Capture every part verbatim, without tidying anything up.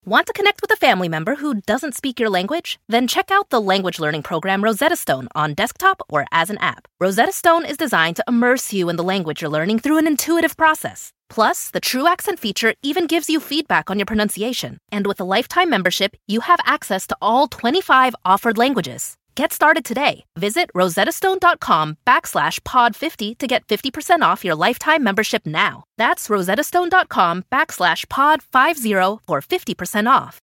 Want to connect with a family member who doesn't speak your language? Then check out the language learning program Rosetta Stone on desktop or as an app. Rosetta Stone is designed to immerse you in the language you're learning through an intuitive process. Plus, the True Accent feature even gives you feedback on your pronunciation. And with a lifetime membership, you have access to all twenty-five offered languages. Get started today. Visit rosettastone.com backslash pod 50 to get fifty percent off your lifetime membership now. That's rosettastone.com backslash pod 50 for fifty percent off.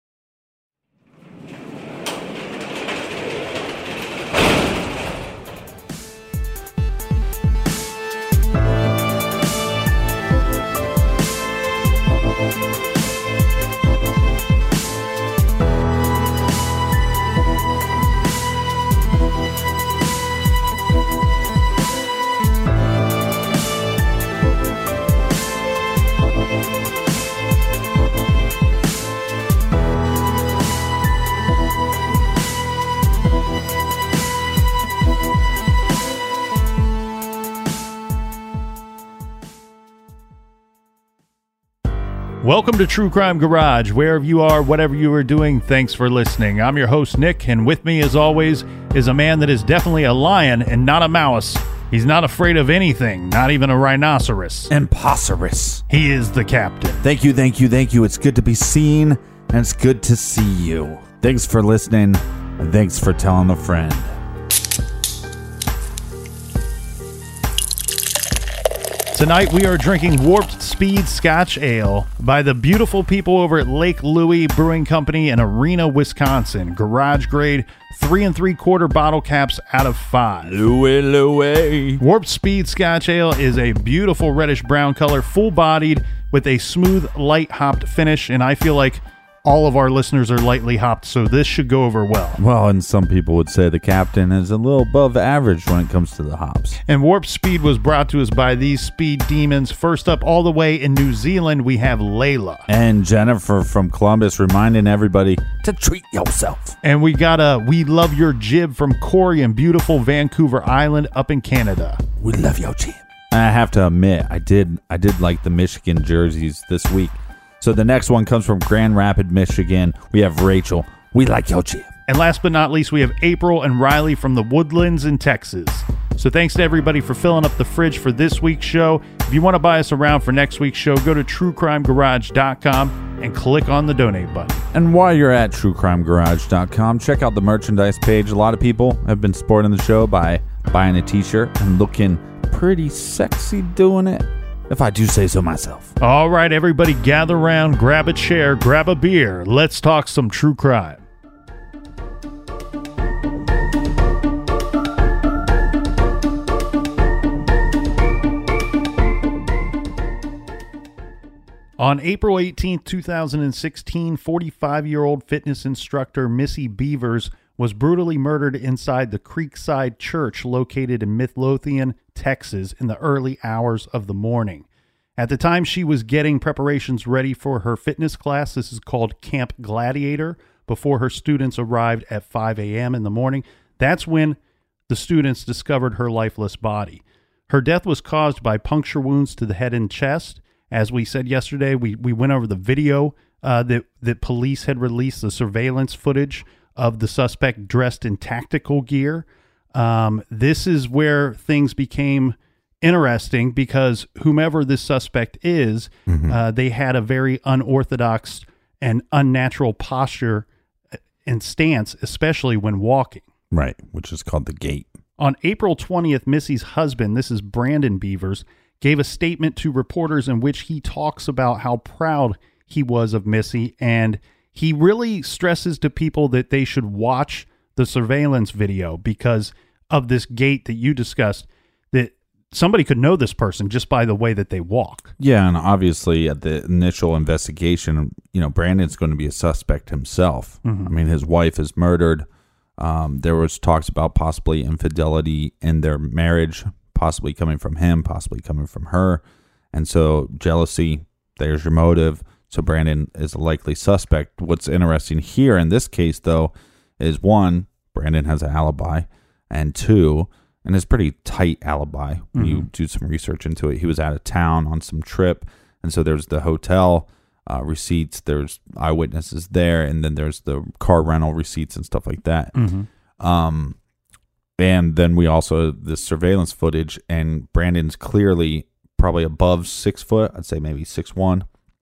Welcome to True Crime Garage. Wherever you are, whatever you are doing, thanks for listening. I'm your host, Nick, and with me, as always, is a man that is definitely a lion and not a mouse. He's not afraid of anything, not even a rhinoceros. Impossiris. He is the captain. Thank you, thank you, thank you. It's good to be seen, and it's good to see you. Thanks for listening, and thanks for telling a friend. Tonight we are drinking Warped Speed Scotch Ale by the beautiful people over at Lake Louie Brewing Company in Arena, Wisconsin. Garage grade, three and three quarter bottle caps out of five. Louie, Louie. Warped Speed Scotch Ale is a beautiful reddish brown color, full bodied with a smooth, light hopped finish, and I feel like all of our listeners are lightly hopped, so this should go over well. Well, and some people would say the captain is a little above average when it comes to the hops. And Warp Speed was brought to us by these speed demons. First up, all the way in New Zealand, we have Layla. And Jennifer from Columbus reminding everybody to treat yourself. And we got a We Love Your Jib from Corey in beautiful Vancouver Island up in Canada. We love your jib. I have to admit, I did, I did like the Michigan jerseys this week. So the next one comes from Grand Rapids, Michigan. We have Rachel. We like your jib. And last but not least, we have April and Riley from the Woodlands in Texas. So thanks to everybody for filling up the fridge for this week's show. If you want to buy us around for next week's show, go to true crime garage dot com and click on the donate button. And while you're at true crime garage dot com, check out the merchandise page. A lot of people have been supporting the show by buying a t-shirt and looking pretty sexy doing it, if I do say so myself. All right, everybody gather around, grab a chair, grab a beer. Let's talk some true crime. On April eighteenth, twenty sixteen, forty-five-year-old fitness instructor Missy Beavers was brutally murdered inside the Creekside Church located in Midlothian, Texas, in the early hours of the morning. At the time, she was getting preparations ready for her fitness class. This is called Camp Gladiator, before her students arrived at five a.m. in the morning. That's when the students discovered her lifeless body. Her death was caused by puncture wounds to the head and chest. As we said yesterday, we, we went over the video uh, that, that police had released, the surveillance footage of the suspect dressed in tactical gear. Um, this is where things became interesting because whomever this suspect is, mm-hmm. uh, they had a very unorthodox and unnatural posture and stance, especially when walking. Right, which is called the gait. On April twentieth, Missy's husband, this is Brandon Beavers, gave a statement to reporters in which he talks about how proud he was of Missy, and he really stresses to people that they should watch the surveillance video because of this gait that you discussed, that somebody could know this person just by the way that they walk. Yeah, and obviously at the initial investigation, you know, Brandon's going to be a suspect himself. Mm-hmm. I mean, his wife is murdered. Um, there was talks about possibly infidelity in their marriage, possibly coming from him, possibly coming from her. And so jealousy, there's your motive. So Brandon is a likely suspect. What's interesting here in this case, though, is one, Brandon has an alibi, and two, and it's a pretty tight alibi. When mm-hmm. you do some research into it, he was out of town on some trip, and so there's the hotel uh, receipts. There's eyewitnesses there, and then there's the car rental receipts and stuff like that. Mm-hmm. Um, and then we also have the surveillance footage, and Brandon's clearly probably above six foot. I'd say maybe six one,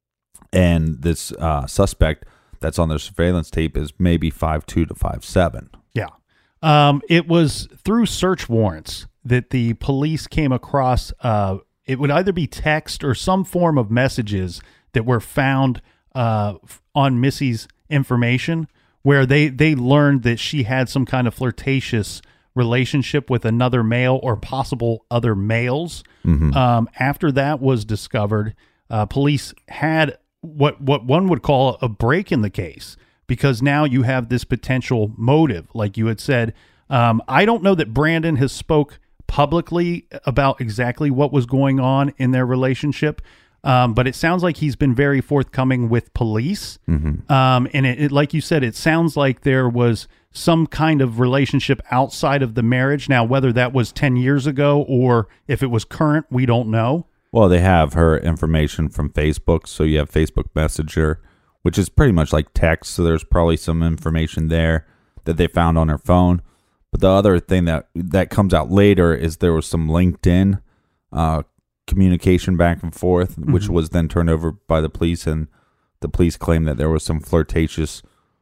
and this uh, suspect that's on the surveillance tape is maybe five two to five seven. Yeah. Um, it was through search warrants that the police came across, uh, it would either be text or some form of messages that were found uh, on Missy's information, where they, they learned that she had some kind of flirtatious relationship with another male or possible other males. Mm-hmm. Um, after that was discovered, uh, police had what what one would call a break in the case, because now you have this potential motive, like you had said. Um, I don't know that Brandon has spoke publicly about exactly what was going on in their relationship, um, but it sounds like he's been very forthcoming with police. Mm-hmm. Um, and it, it, like you said, it sounds like there was some kind of relationship outside of the marriage. Now, whether that was ten years ago or if it was current, we don't know. Well, they have her information from Facebook, so you have Facebook Messenger, which is pretty much like text, so there's probably some information there that they found on her phone. But the other thing that that comes out later is there was some LinkedIn uh, communication back and forth, mm-hmm. which was then turned over by the police, and the police claimed that there was some flirtatious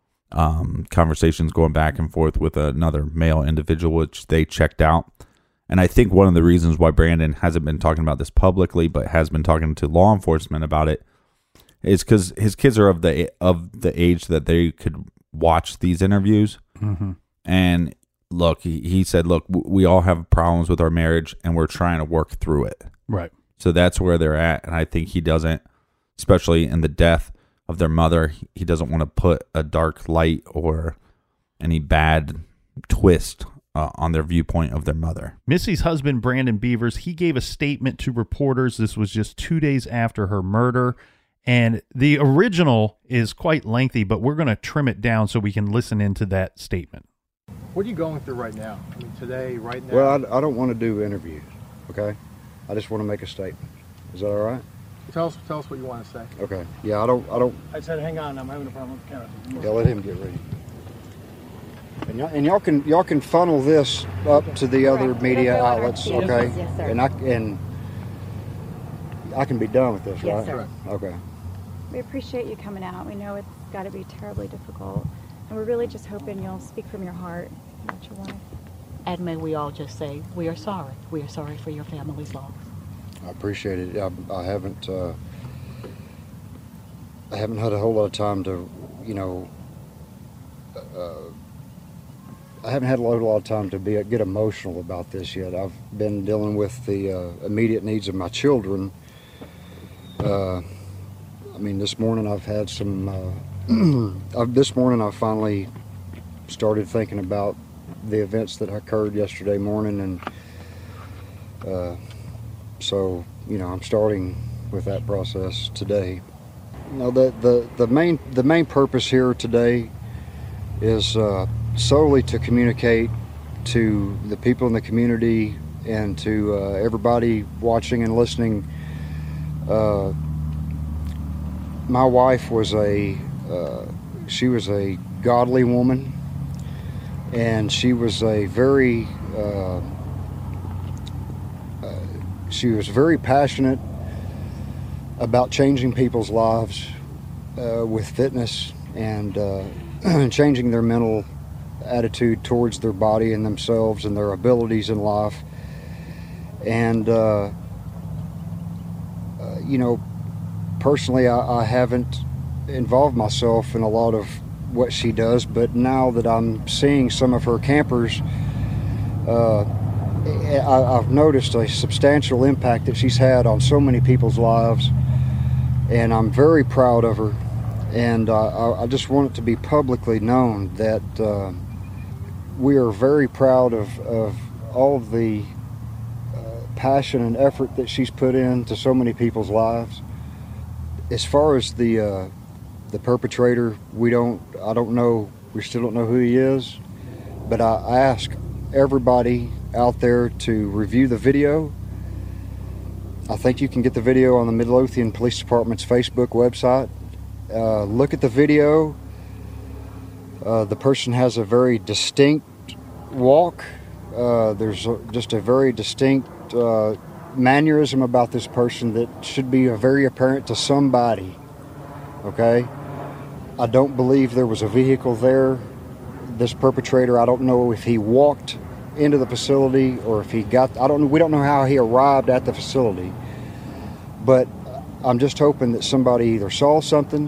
um, conversations going back and forth with another male individual, which they checked out. And I think one of the reasons why Brandon hasn't been talking about this publicly, but has been talking to law enforcement about it, is because his kids are of the of the age that they could watch these interviews. Mm-hmm. And look, he, he said, look, we all have problems with our marriage, and we're trying to work through it. Right. So that's where they're at. And I think he doesn't, especially in the death of their mother, he doesn't want to put a dark light or any bad twist Uh, on their viewpoint of their mother. Missy's husband, Brandon Beavers, he gave a statement to reporters. This was just two days after her murder. And the original is quite lengthy, but we're going to trim it down so we can listen into that statement. What are you going through right now? I mean, today, right now? Well, I, I don't want to do interviews, okay? I just want to make a statement. Is that all right? Tell us, tell us what you want to say. Okay. Yeah, I don't, I don't. I said, hang on, I'm having a problem with the camera. Yeah, let him get ready. And y'all, and y'all can y'all can funnel this up to the other Correct. media It'll go on our outlets, feed. okay? Yes, sir. And I and I can be done with this, Yes, right? sir. Okay. We appreciate you coming out. We know it's got to be terribly difficult, and we're really just hoping you'll speak from your heart about your wife. And may we all just say, we are sorry. We are sorry for your family's loss. I appreciate it. I, I haven't uh, I haven't had a whole lot of time to, you know. Uh, I haven't had a lot, a lot of time to be get emotional about this yet. I've been dealing with the uh, immediate needs of my children. Uh, I mean, this morning I've had some. Uh, I've, this morning I finally started thinking about the events that occurred yesterday morning, and uh, so you know I'm starting with that process today. You know, the the the main the main purpose here today is. Uh, solely to communicate to the people in the community and to uh, everybody watching and listening. Uh, my wife was a uh, she was a godly woman, and she was a very uh, uh, she was very passionate about changing people's lives uh, with fitness and uh, changing their mental attitude towards their body and themselves and their abilities in life. And uh, uh, you know, personally I, I haven't involved myself in a lot of what she does, but now that I'm seeing some of her campers, uh, I, I've noticed a substantial impact that she's had on so many people's lives, and I'm very proud of her. And uh, I, I just want it to be publicly known that uh, we are very proud of, of all of the uh, passion and effort that she's put into so many people's lives. As far as the uh, the perpetrator, we don't. I don't know. We still don't know who he is. But I, I ask everybody out there to review the video. I think you can get the video on the Midlothian Police Department's Facebook website. Uh, look at the video. Uh, the person has a very distinct walk. Uh, there's a, just a very distinct uh, mannerism about this person that should be a very apparent to somebody. Okay? I don't believe there was a vehicle there. This perpetrator, I don't know if he walked into the facility or if he got, I don't, we don't know how he arrived at the facility. But I'm just hoping that somebody either saw something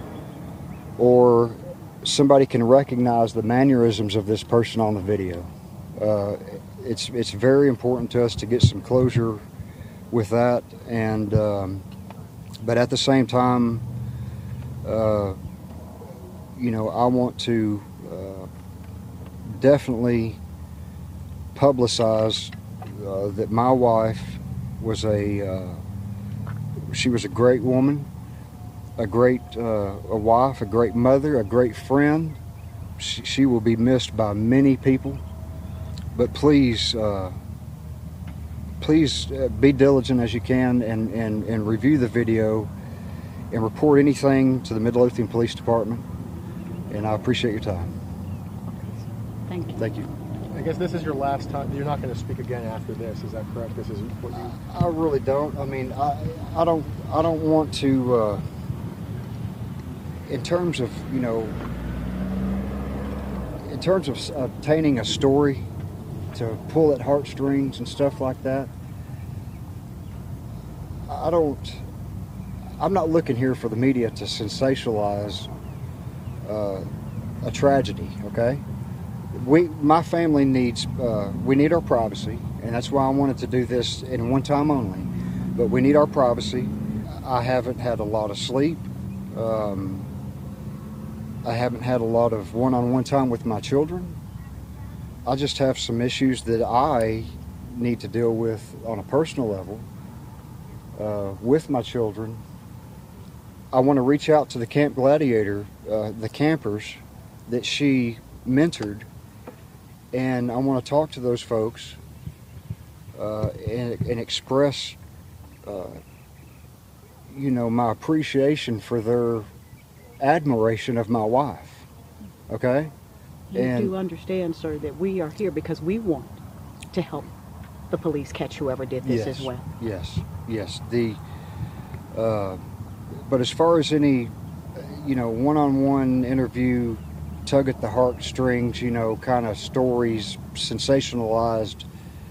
or somebody can recognize the mannerisms of this person on the video. Uh, it's it's very important to us to get some closure with that, and um, but at the same time, uh, you know, I want to uh, definitely publicize uh, that my wife was a uh, she was a great woman, a great uh, a wife, a great mother, a great friend. She, she will be missed by many people, but please uh, please uh, be diligent as you can and, and, and review the video and report anything to the Midlothian Police Department, and I appreciate your time. Thank you. Thank you. I guess this is your last time. You're not going to speak again after this. Is that correct? This is what you. I really don't. I mean, I I don't I don't want to. Uh, in terms of you know, in terms of obtaining a story to pull at heartstrings and stuff like that, I don't. I'm not looking here for the media to sensationalize uh, a tragedy. Okay. We, my family needs, uh, we need our privacy, and that's why I wanted to do this in one time only. But we need our privacy. I haven't had a lot of sleep. Um, I haven't had a lot of one-on-one time with my children. I just have some issues that I need to deal with on a personal level uh, with my children. I want to reach out to the Camp Gladiator, uh, the campers that she mentored, and I want to talk to those folks uh, and, and express, uh, you know, my appreciation for their admiration of my wife. Okay? You and do understand, sir, that we are here because we want to help the police catch whoever did this yes, as well. Yes, yes. The, uh, but as far as any, you know, one-on-one interview, tug at the heartstrings, you know, kind of stories, sensationalized.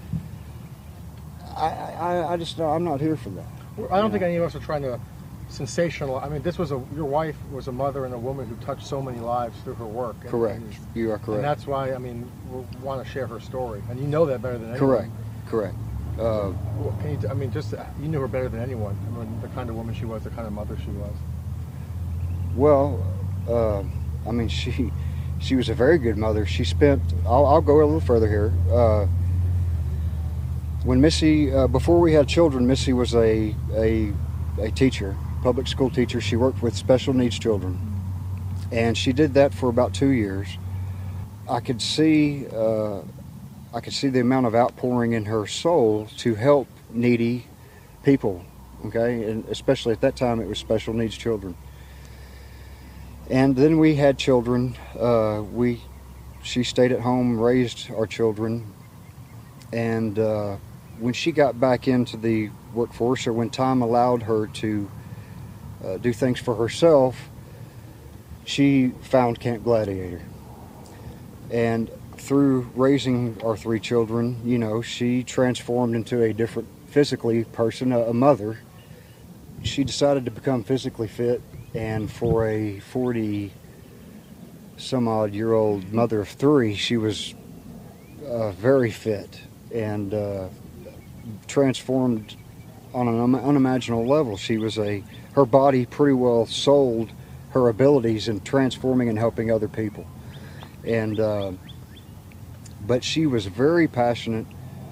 I, I, I just, I'm not here for that. I don't you think know? any of us are trying to sensational. I mean, this was a. Your wife was a mother and a woman who touched so many lives through her work. And, Correct. And, you are correct. And that's why I mean we want to share her story, and you know that better than anyone. Correct. Correct. Uh, Well, can you? I mean, just you knew her better than anyone. I mean, the kind of woman she was, the kind of mother she was. well, uh, I mean, she she was a very good mother. She spent. I'll, I'll go a little further here. Uh, when Missy, uh, before we had children, Missy was a a a teacher, public school teacher. She worked with special needs children, and she did that for about two years. I could see. Uh, I could see the amount of outpouring in her soul to help needy people, okay? And especially at that time, it was special needs children. And then we had children. Uh, we, she stayed at home, raised our children. And uh, when she got back into the workforce, or when time allowed her to uh, do things for herself, she found Camp Gladiator. And through raising our three children, you know, she transformed into a different physically person, a, a mother. She decided to become physically fit, and for a forty some odd year old mother of three, she was uh, very fit and uh, transformed on an un- unimaginable level. She was a, her body pretty well sold her abilities in transforming and helping other people. And uh, but she was very passionate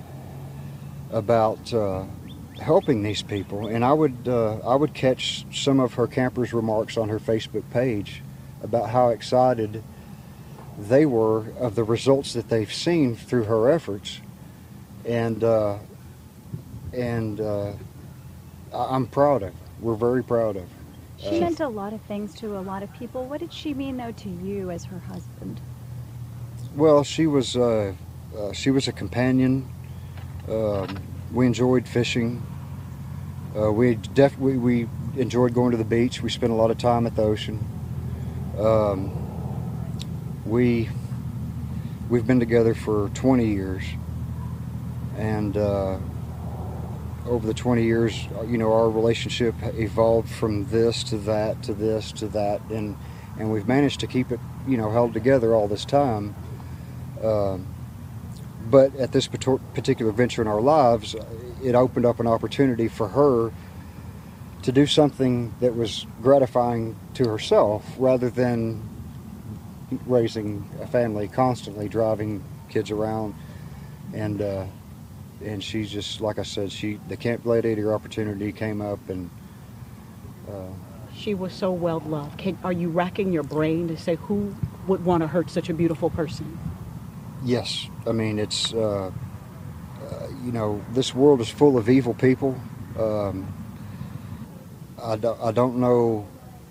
about uh, helping these people, and I would uh, I would catch some of her campers' remarks on her Facebook page about how excited they were of the results that they've seen through her efforts, and uh, and uh, I'm proud of her. We're very proud of her. She meant a lot of things to a lot of people. What did she mean, though, to you as her husband? Well, she was uh, uh, she was a companion. Um, we enjoyed fishing. Uh, we def- we, we enjoyed going to the beach. We spent a lot of time at the ocean. Um, we we've been together for twenty years, and uh, over the twenty years, you know, our relationship evolved from this to that to this to that, and and we've managed to keep it, you know, held together all this time. Um, but at this particular venture in our lives, it opened up an opportunity for her to do something that was gratifying to herself rather than raising a family constantly, driving kids around. And uh, and she's just, like I said, she the Camp Gladiator opportunity came up, and uh, she was so well loved. Can, are you racking your brain to say who would want to hurt such a beautiful person? Yes, I mean, it's, uh, uh, you know, this world is full of evil people. Um, I, do, I don't know,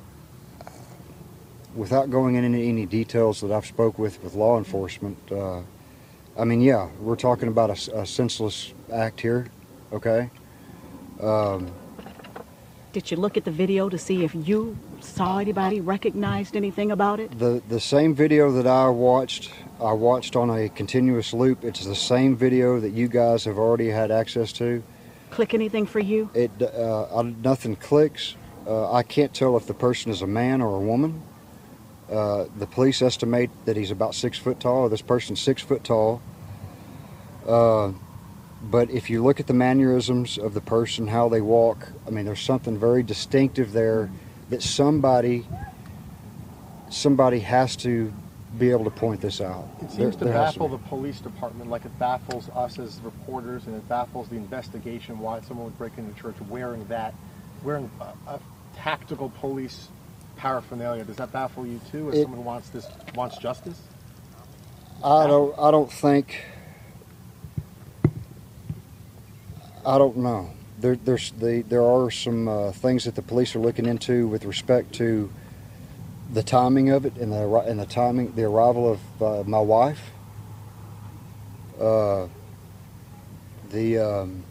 without going into any details that I've spoke with with law enforcement, uh, I mean, yeah, we're talking about a, a senseless act here, okay? Um, Did you look at the video to see if you saw anybody, recognized anything about it? The the same video that I watched, I watched on a continuous loop. It's the same video that you guys have already had access to. Click anything for you? It uh, I, nothing clicks. Uh, I can't tell if the person is a man or a woman. Uh, the police estimate that he's about six foot tall. This person's six foot tall. Uh, but if you look at the mannerisms of the person, how they walk, I mean, there's something very distinctive there that somebody, somebody has to be able to point this out. It seems there, to there baffle to the police department like it baffles us as reporters, and it baffles the investigation why someone would break into church wearing that, wearing a, a tactical police paraphernalia. Does that baffle you too, as it, someone who wants this wants justice? I don't. I don't think. I don't know. There, there's the there are some uh, things that the police are looking into with respect to the timing of it and the and the timing the arrival of uh, my wife. Uh, the um,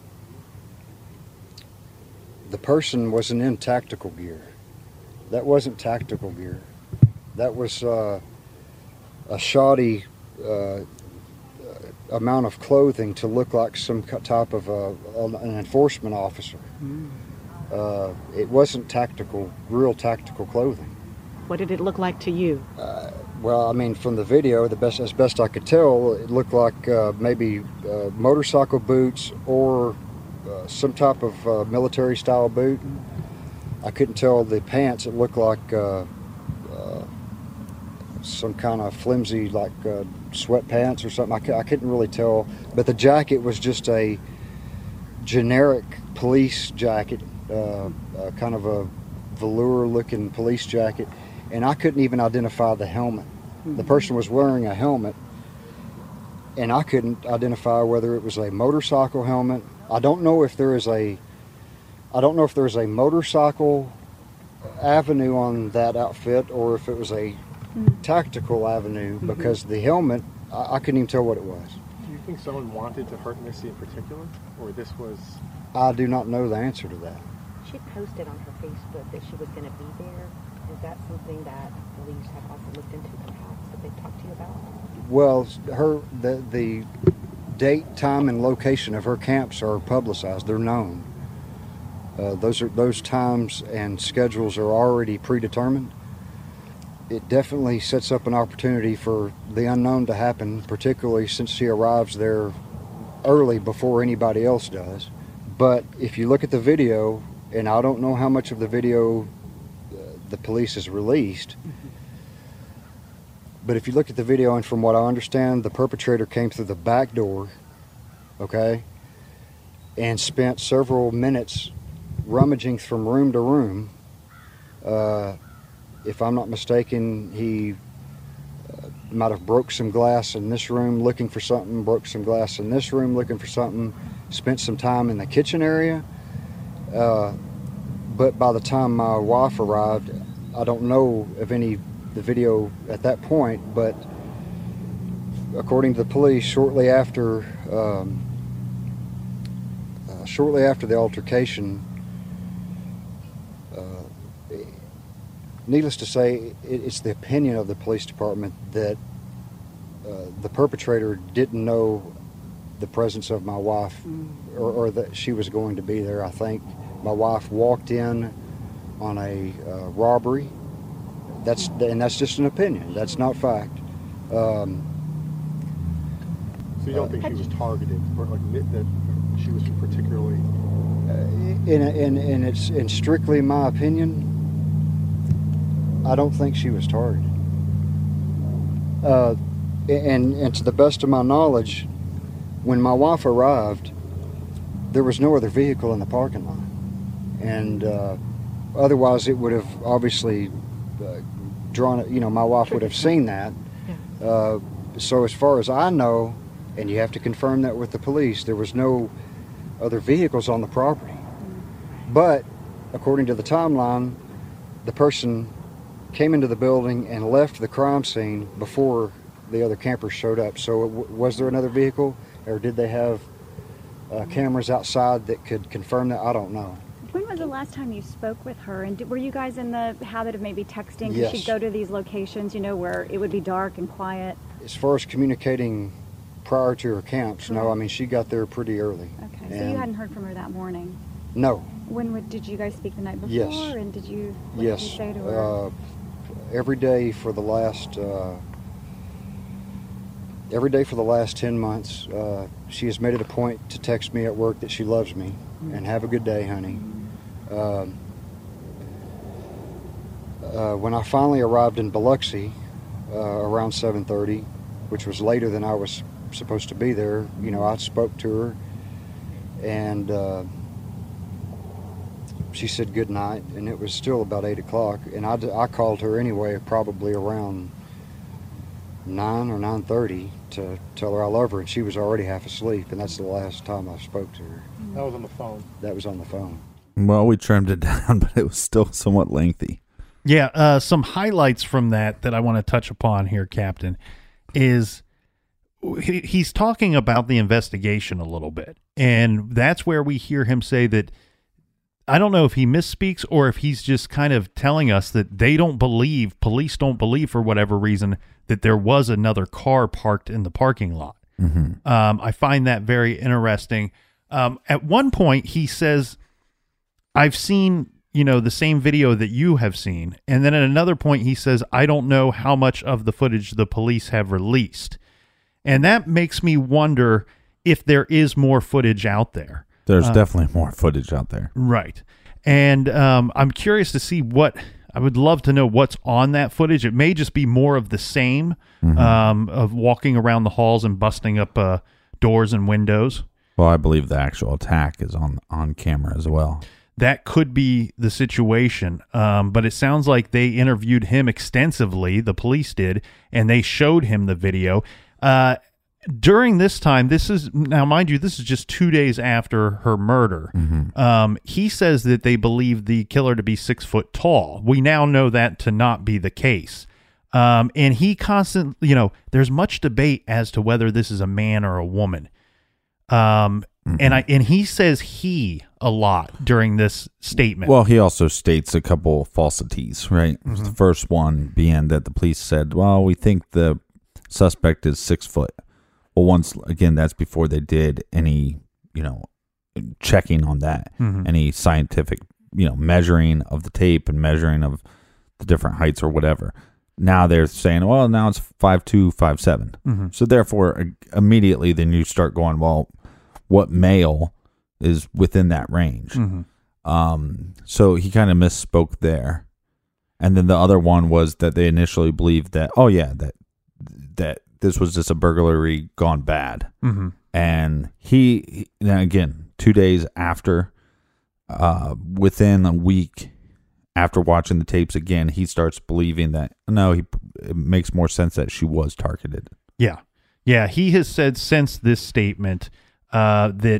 the person wasn't in tactical gear. That wasn't tactical gear. That was uh, a shoddy uh, amount of clothing to look like some type of a, an enforcement officer. Mm. Uh, it wasn't tactical, real tactical clothing. What did it look like to you? Uh, well, I mean, from the video, the best as best I could tell, it looked like uh, maybe uh, motorcycle boots or uh, some type of uh, military-style boot. I couldn't tell the pants. It looked like uh, uh, some kind of flimsy, like uh, sweatpants or something. I, I couldn't really tell. But the jacket was just a generic police jacket, uh, uh, kind of a velour-looking police jacket. And I couldn't even identify the helmet. Mm-hmm. The person was wearing a helmet, and I couldn't identify whether it was a motorcycle helmet. I don't know if there is a I don't know if there's a motorcycle avenue on that outfit or if it was a mm. tactical avenue, mm-hmm. because the helmet, I, I couldn't even tell what it was. Do you think someone wanted to hurt Missy in particular, or this was... I do not know the answer to that. She posted on her Facebook that she was going to be there. Is that something that police have also looked into perhaps, that they've talked to you about? Well, her the, the date, time, and location of her camps are publicized. They're known. Uh, those are those times and schedules are already predetermined. It definitely sets up an opportunity for the unknown to happen, particularly since she arrives there early before anybody else does. But if you look at the video, and I don't know how much of the video uh, the police has released, mm-hmm. but if you look at the video, and from what I understand, the perpetrator came through the back door, okay, and spent several minutes rummaging from room to room. Uh, if I'm not mistaken, he uh, might have broke some glass in this room looking for something, broke some glass in this room looking for something, spent some time in the kitchen area. Uh, but by the time my wife arrived, I don't know of any the video at that point, but according to the police, shortly after um, uh, shortly after the altercation, uh, needless to say, it, it's the opinion of the police department that uh, the perpetrator didn't know the presence of my wife, mm. or, or that she was going to be there. I think my wife walked in on a uh, robbery. That's and that's just an opinion. That's not fact. Um, so you don't uh, think she was targeted, or like that she was particularly? Uh, in in in it's in strictly my opinion, I don't think she was targeted. Uh, and and to the best of my knowledge, when my wife arrived, there was no other vehicle in the parking lot, and uh, otherwise it would have obviously uh, drawn it. You know, my wife would have seen that. Uh, so as far as I know, and you have to confirm that with the police, there was no other vehicles on the property. But according to the timeline, the person came into the building and left the crime scene before the other campers showed up. So w- was there another vehicle, or did they have uh, cameras outside that could confirm that? I don't know. When was the last time you spoke with her? And did, were you guys in the habit of maybe texting? Because Yes. she'd go to these locations, you know, where it would be dark and quiet. As far as communicating prior to her camps, no. I mean, she got there pretty early. Okay, so And you hadn't heard from her that morning. No. When would, did you guys speak the night before? Yes. And did you, what Yes. did you say to her? Uh, every day for the last uh, every day for the last ten months, uh, she has made it a point to text me at work that she loves me mm-hmm. and have a good day, honey. Um, uh, when I finally arrived in Biloxi uh, around seven thirty, which was later than I was supposed to be there, you know, I spoke to her, and uh, she said good night, and it was still about eight o'clock, and I, I called her anyway, probably around nine or nine thirty to tell her I love her, and she was already half asleep, and that's the last time I spoke to her. That was on the phone. That was on the phone. Well, we trimmed it down, but it was still somewhat lengthy. Yeah, uh, some highlights from that that I want to touch upon here, Captain, is he, he's talking about the investigation a little bit, and that's where we hear him say that, I don't know if he misspeaks or if he's just kind of telling us that they don't believe, police don't believe for whatever reason, that there was another car parked in the parking lot. Mm-hmm. Um, I find that very interesting. Um, at one point, he says, I've seen, you know, the same video that you have seen. And then at another point, he says, I don't know how much of the footage the police have released. And that makes me wonder if there is more footage out there. There's uh, definitely more footage out there. Right. And um, I'm curious to see what, I would love to know what's on that footage. It may just be more of the same, mm-hmm. um, of walking around the halls and busting up uh, doors and windows. Well, I believe the actual attack is on, on camera as well. That could be the situation, um, but it sounds like they interviewed him extensively, the police did, and they showed him the video. Uh, during this time, this is, now mind you, this is just two days after her murder. Mm-hmm. Um, he says that they believe the killer to be six foot tall. We now know that to not be the case. Um, and he constantly, you know, there's much debate as to whether this is a man or a woman. Um, mm-hmm. and I, and he says he a lot during this statement. Well, he also states a couple falsities, right? Mm-hmm. The first one being that the police said, well, we think the suspect is six foot. Well, once again, that's before they did any, you know, checking on that, mm-hmm. any scientific, you know, measuring of the tape and measuring of the different heights or whatever. Now they're saying, well, now it's five two, five seven. Mm-hmm. So therefore, immediately then you start going, well, what male is within that range? Mm-hmm. Um, so he kind of misspoke there. And then the other one was that they initially believed that, oh yeah, that that this was just a burglary gone bad. Mm-hmm. And he, he now again, two days after, uh, within a week after watching the tapes again, he starts believing that, no, he, it makes more sense that she was targeted. Yeah. Yeah. He has said since this statement uh, that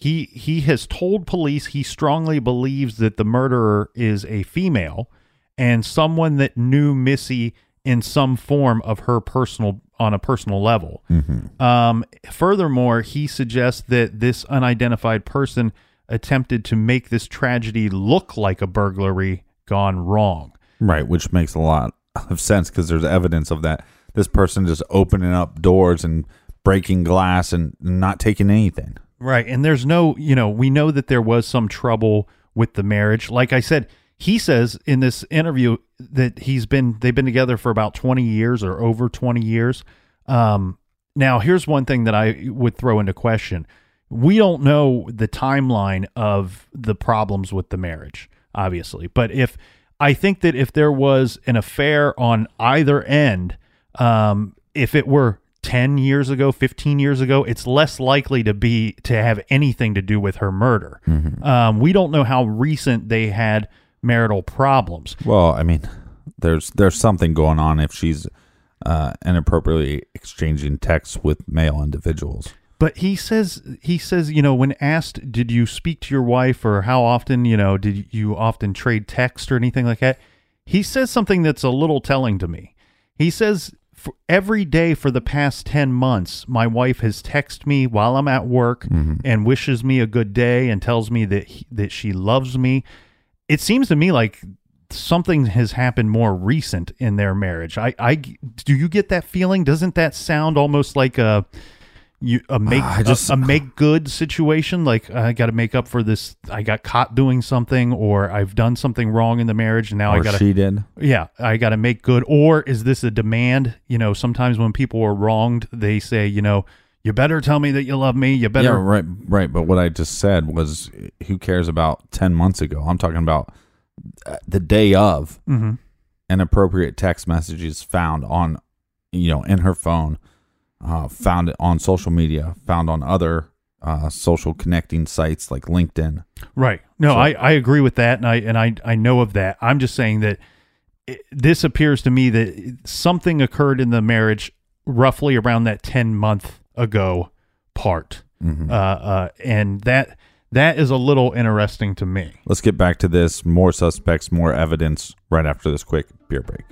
He he has told police he strongly believes that the murderer is a female and someone that knew Missy in some form of her personal on a personal level. Mm-hmm. Um, furthermore, he suggests that this unidentified person attempted to make this tragedy look like a burglary gone wrong. Right, which makes a lot of sense because there's evidence of that. This person just opening up doors and breaking glass and not taking anything. Right, and there's no, you know, we know that there was some trouble with the marriage. Like I said, he says in this interview that he's been, they've been together for about twenty years or over twenty years. Um, now, here's one thing that I would throw into question. We don't know the timeline of the problems with the marriage, obviously. But if I think that if there was an affair on either end, um, if it were ten years ago, fifteen years ago, it's less likely to be to have anything to do with her murder. Mm-hmm. Um, we don't know how recent they had marital problems. Well, I mean, there's there's something going on if she's uh, inappropriately exchanging texts with male individuals. But he says, he says, you know, when asked, did you speak to your wife or how often, you know, did you often trade text or anything like that? He says something that's a little telling to me. He says, for every day for the past ten months, my wife has texted me while I'm at work mm-hmm. and wishes me a good day and tells me that he, that she loves me. It seems to me like something has happened more recent in their marriage. I, I, do you get that feeling? Doesn't that sound almost like a... You a make uh, just, a, a make good situation, like I got to make up for this. I got caught doing something, or I've done something wrong in the marriage, and now or I got to. She did. Yeah, I got to make good. Or is this a demand? You know, sometimes when people are wronged, they say, you know, you better tell me that you love me. You better. Yeah, right, right. But what I just said was, who cares about ten months ago? I'm talking about the day of. Mm-hmm. Inappropriate text messages found on, you know, in her phone. Uh, found it on social media, found on other uh, social connecting sites like LinkedIn. Right. No, so, I, I agree with that, and I and I I know of that. I'm just saying that it, this appears to me that something occurred in the marriage roughly around that ten month ago part, mm-hmm. uh, uh, and that that is a little interesting to me. Let's get back to this. More suspects, more evidence. Right after this quick beer break.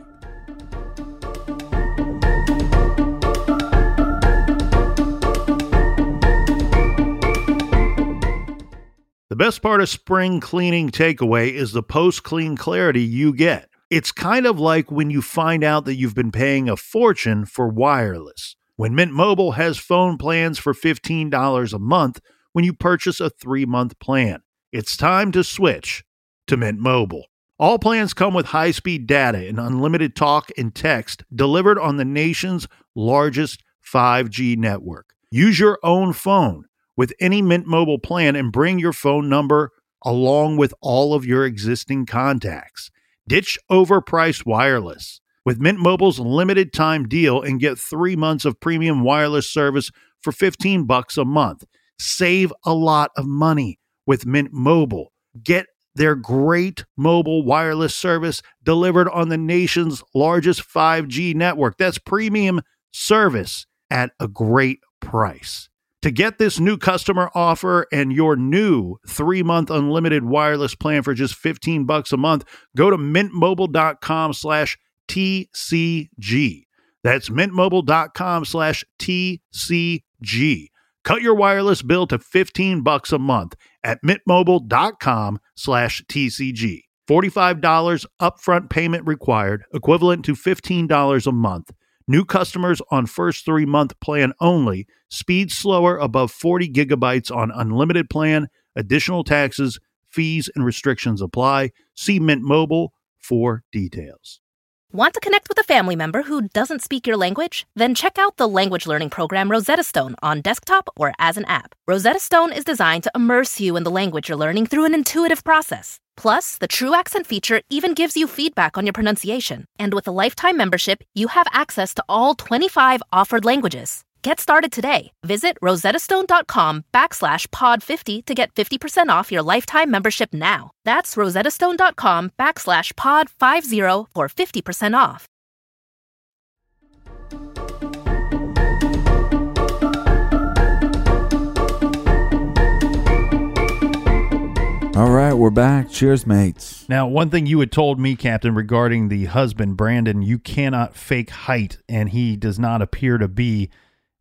The best part of spring cleaning takeaway is the post-clean clarity you get. It's kind of like when you find out that you've been paying a fortune for wireless. When Mint Mobile has phone plans for fifteen dollars a month when you purchase a three-month plan. It's time to switch to Mint Mobile. All plans come with high-speed data and unlimited talk and text delivered on the nation's largest five G network. Use your own phone with any Mint Mobile plan and bring your phone number along with all of your existing contacts. Ditch overpriced wireless with Mint Mobile's limited time deal and get three months of premium wireless service for fifteen bucks a month. Save a lot of money with Mint Mobile. Get their great mobile wireless service delivered on the nation's largest five G network. That's premium service at a great price. To get this new customer offer and your new three-month unlimited wireless plan for just fifteen bucks a month, go to mintmobile.com slash TCG. That's mintmobile.com slash TCG. Cut your wireless bill to fifteen bucks a month at mintmobile.com slash TCG. forty-five dollars upfront payment required, equivalent to fifteen dollars a month. New customers on first three-month plan only. Speed slower above forty gigabytes on unlimited plan. Additional taxes, fees, and restrictions apply. See Mint Mobile for details. Want to connect with a family member who doesn't speak your language? Then check out the language learning program Rosetta Stone on desktop or as an app. Rosetta Stone is designed to immerse you in the language you're learning through an intuitive process. Plus, the True Accent feature even gives you feedback on your pronunciation. And with a lifetime membership, you have access to all twenty-five offered languages. Get started today. Visit rosettastone.com backslash pod 50 to get fifty percent off your lifetime membership now. That's rosettastone.com backslash pod 50 for fifty percent off. All right, we're back. Cheers, mates. Now, one thing you had told me, Captain, regarding the husband, Brandon, you cannot fake height, and he does not appear to be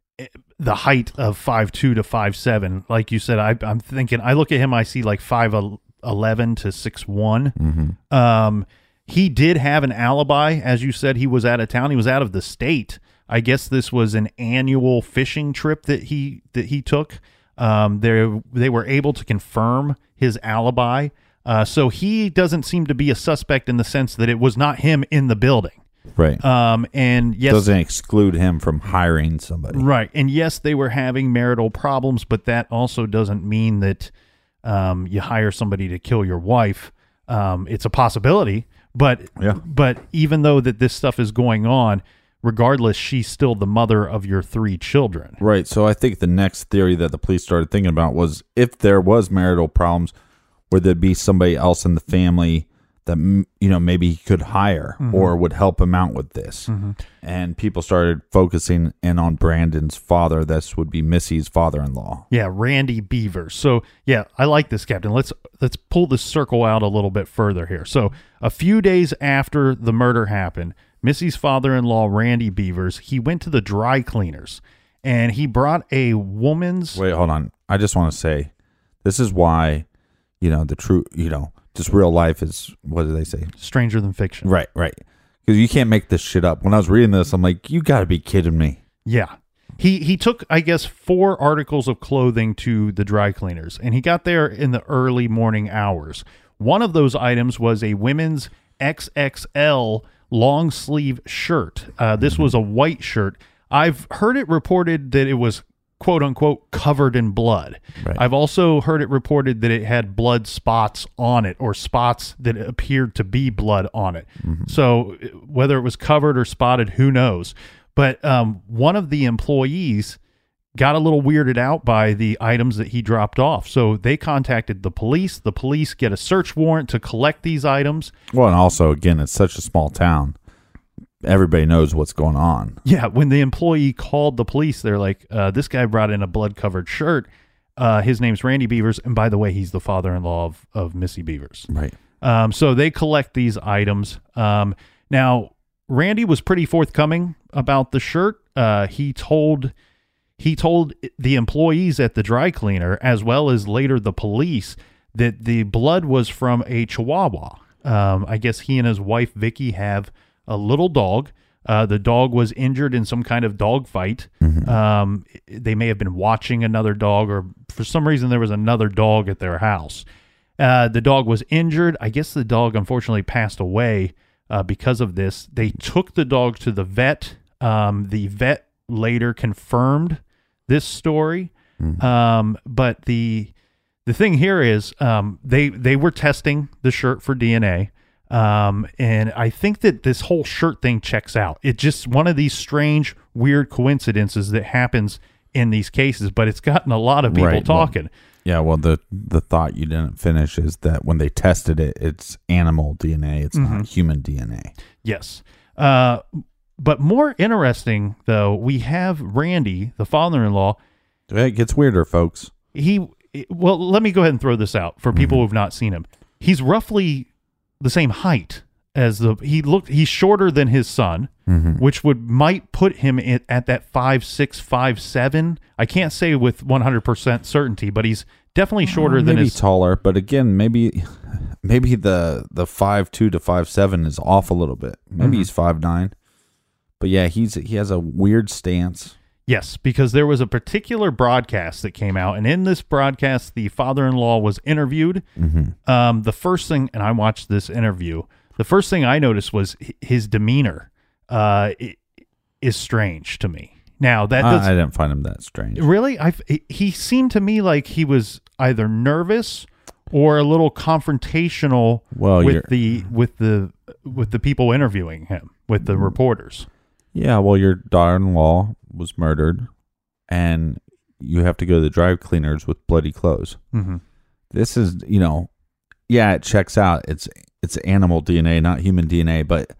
the height of five two to five seven. Like you said, I, I'm thinking, I look at him, I see like five eleven to six one. Mm-hmm. Um, he did have an alibi. As you said, he was out of town. He was out of the state. I guess this was an annual fishing trip that he that he took. Um, they they were able to confirm his alibi. Uh, so he doesn't seem to be a suspect in the sense that it was not him in the building. Right. Um, and yes, doesn't exclude him from hiring somebody. Right. And yes, they were having marital problems, but that also doesn't mean that um, you hire somebody to kill your wife. Um, it's a possibility, but yeah. But even though that this stuff is going on, regardless, she's still the mother of your three children. Right. So I think the next theory that the police started thinking about was if there was marital problems, would there be somebody else in the family that, you know, maybe he could hire mm-hmm. or would help him out with this. Mm-hmm. And people started focusing in on Brandon's father. This would be Missy's father-in-law. Yeah, Randy Beavers. So, yeah, I like this, Captain. Let's let's pull this circle out a little bit further here. So, a few days after the murder happened, Missy's father-in-law, Randy Beavers, he went to the dry cleaners, and he brought a woman's... Wait, hold on. I just want to say, this is why, you know, the true, you know, just real life is, what do they say? Stranger than fiction. Right, right. Because you can't make this shit up. When I was reading this, I'm like, you got to be kidding me. Yeah. He he took, I guess, four articles of clothing to the dry cleaners, and he got there in the early morning hours. One of those items was a women's X X L long sleeve shirt. Uh, this was a white shirt. I've heard it reported that it was quote unquote covered in blood. Right. I've also heard it reported that it had blood spots on it, or spots that appeared to be blood on it. Mm-hmm. So whether it was covered or spotted, who knows? But um, one of the employees got a little weirded out by the items that he dropped off. So they contacted the police. The police get a search warrant to collect these items. Well, and also, again, it's such a small town. Everybody knows what's going on. Yeah, when the employee called the police, they're like, uh, this guy brought in a blood-covered shirt. Uh, his name's Randy Beavers. And by the way, he's the father-in-law of, of Missy Beavers. Right. Um, so they collect these items. Um, now, Randy was pretty forthcoming about the shirt. Uh, he told... He told the employees at the dry cleaner, as well as later the police, that the blood was from a Chihuahua. Um, I guess he and his wife, Vicky, have a little dog. Uh, the dog was injured in some kind of dog fight. Mm-hmm. Um, they may have been watching another dog, or for some reason there was another dog at their house. Uh, the dog was injured. I guess the dog unfortunately passed away uh, because of this. They took the dog to the vet. Um, the vet later confirmed this story. Mm-hmm. Um, but the the thing here is um, they they were testing the shirt for D N A. Um, and I think that this whole shirt thing checks out. It's just one of these strange, weird coincidences that happens in these cases, but it's gotten a lot of people right. talking. Well, yeah, well, the the thought you didn't finish is that when they tested it, it's animal D N A. It's mm-hmm. not human D N A. Yes. Uh, But more interesting, though, we have Randy, the father-in-law. It gets weirder, folks. He, well, let me go ahead and throw this out for people mm-hmm. who've not seen him. He's roughly the same height as the, he looked, he's shorter than his son, mm-hmm. which would, might put him at, at that five six, five seven. I can't say with one hundred percent certainty, but he's definitely shorter uh, than maybe his. taller, but again, maybe, maybe the, the five two to five seven is off a little bit. Maybe mm-hmm. he's five nine. But yeah, he's he has a weird stance. Yes, because there was a particular broadcast that came out, and in this broadcast, the father-in-law was interviewed. Mm-hmm. Um, the first thing, and I watched this interview, the first thing I noticed was his demeanor uh, is strange to me. Now, that I, does, I didn't find him that strange. Really? I He seemed to me like he was either nervous or a little confrontational well, with the with the with the people interviewing him, with the reporters. Yeah, well, your daughter-in-law was murdered, and you have to go to the dry cleaners with bloody clothes. Mm-hmm. This is, you know, yeah, it checks out. It's it's animal D N A, not human D N A, but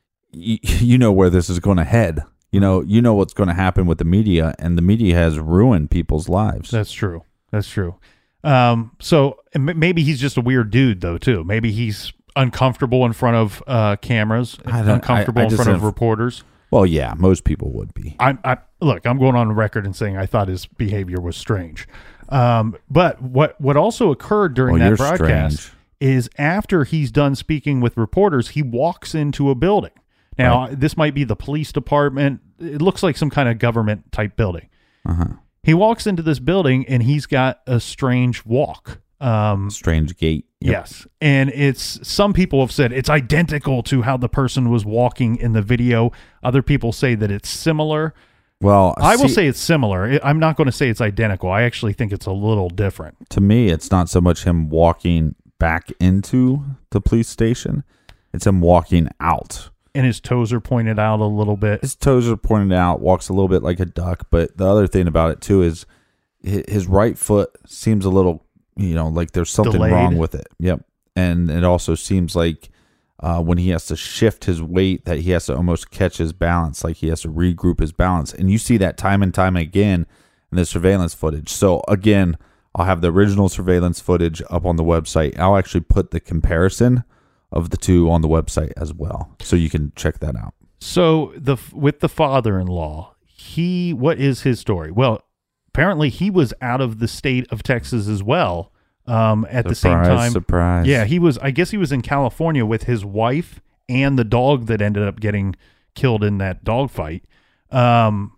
y- you know where this is going to head. You know, you know what's going to happen with the media, and the media has ruined people's lives. That's true. That's true. Um, so m- maybe he's just a weird dude, though, too. Maybe he's uncomfortable in front of uh, cameras, I don't- uncomfortable I- I in just front of have- reporters. Well, yeah, most people would be. I, I look, I'm going on record and saying I thought his behavior was strange. Um, but what what also occurred during Well, that you're broadcast strange. is after he's done speaking with reporters, he walks into a building. Now, Right. this might be the police department. It looks like some kind of government type building. Uh-huh. He walks into this building and he's got a strange walk. Um, Strange gait. Yep. Yes. And it's, some people have said it's identical to how the person was walking in the video. Other people say that it's similar. Well, I will see, say it's similar. I- I'm not going to say it's identical. I actually think it's a little different. to me, it's not so much him walking back into the police station. It's him walking out. And his toes are pointed out a little bit. His toes are pointed out, walks a little bit like a duck. But the other thing about it, too, is hi- his right foot seems a little, you know, like there's something Delayed. wrong with it. Yep. And it also seems like uh, when he has to shift his weight, that he has to almost catch his balance, like he has to regroup his balance. And you see that time and time again in the surveillance footage. So, again, I'll have the original surveillance footage up on the website. I'll actually put the comparison of the two on the website as well, so you can check that out. So the with the father-in-law, he what is his story? Well, apparently he was out of the state of Texas as well. Um, at the same Surprise, time, surprise. yeah, he was. I guess he was in California with his wife and the dog that ended up getting killed in that dogfight. Um,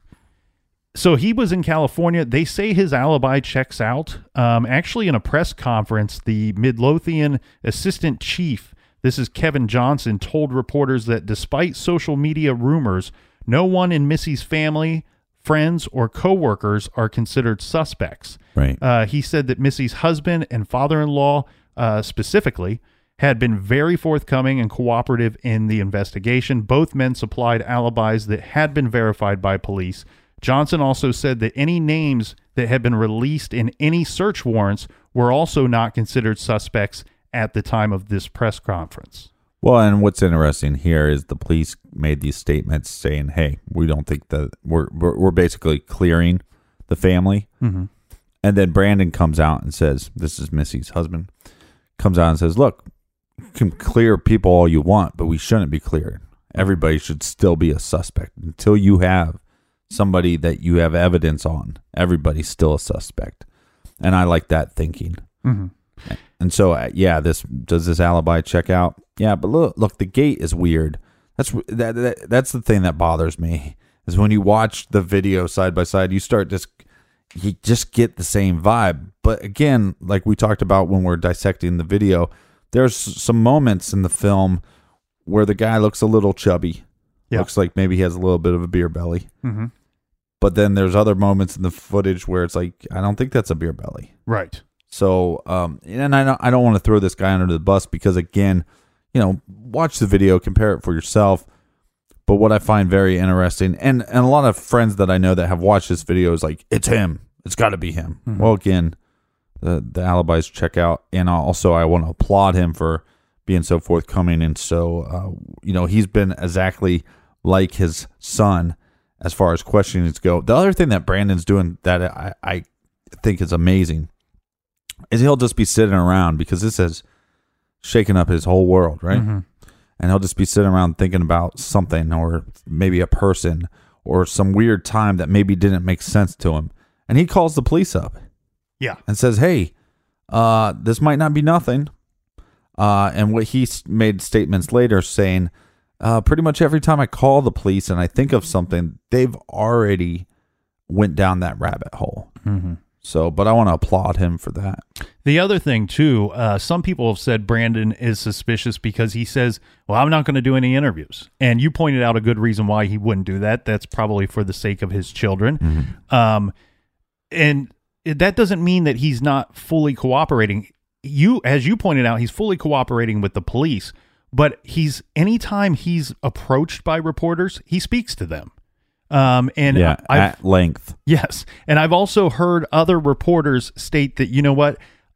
so he was in California. They say his alibi checks out. Um, actually, in a press conference, the Midlothian assistant chief, this is Kevin Johnson, told reporters that despite social media rumors, no one in Missy's family, friends, or coworkers are considered suspects. Right. Uh, he said that Missy's husband and father-in-law, uh, specifically, had been very forthcoming and cooperative in the investigation. Both men supplied alibis that had been verified by police. Johnson also said that any names that had been released in any search warrants were also not considered suspects at the time of this press conference. Well, and what's interesting here is the police made these statements saying, "Hey, we don't think that we're we're, we're basically clearing the family." Mm-hmm. And then Brandon comes out and says, "This is Missy's husband." Comes out and says, "Look, you can clear people all you want, but we shouldn't be cleared. Everybody should still be a suspect until you have somebody that you have evidence on. Everybody's still a suspect." And I like that thinking. Mm-hmm. And so, uh, yeah, this does this alibi check out? Yeah, but look, look, the gate is weird. That's that, that that's the thing that bothers me is when you watch the video side by side, you start just you just get the same vibe. But again, like we talked about when we're dissecting the video, there's some moments in the film where the guy looks a little chubby. Yep. Looks like maybe he has a little bit of a beer belly. Mm-hmm. But then there's other moments in the footage where it's like, I don't think that's a beer belly. Right. So, um, and I don't, I don't want to throw this guy under the bus because, again, you know, watch the video, compare it for yourself. But what I find very interesting, and, and a lot of friends that I know that have watched this video is like, it's him. It's got to be him. Mm-hmm. Well, again, the, the alibis check out. And also, I want to applaud him for being so forthcoming. And so, uh, you know, he's been exactly like his son as far as questionings go. The other thing that Brandon's doing that I, I think is amazing is he'll just be sitting around because this has shaken up his whole world, right? Mm-hmm. And he'll just be sitting around thinking about something or maybe a person or some weird time that maybe didn't make sense to him. And he calls the police up. Yeah. And says, hey, uh, this might not be nothing. Uh, and what he made statements later saying, uh, pretty much every time I call the police and I think of something, they've already went down that rabbit hole. Mm-hmm. So, but I want to applaud him for that. The other thing, too, uh, some people have said Brandon is suspicious because he says, well, I'm not going to do any interviews. And you pointed out a good reason why he wouldn't do that. That's probably for the sake of his children. Mm-hmm. Um, and that doesn't mean that he's not fully cooperating. You, as you pointed out, he's fully cooperating with the police. But he's anytime he's approached by reporters, he speaks to them. Um, and yeah, I've, at length. Yes. And I've also heard other reporters state that, you know what,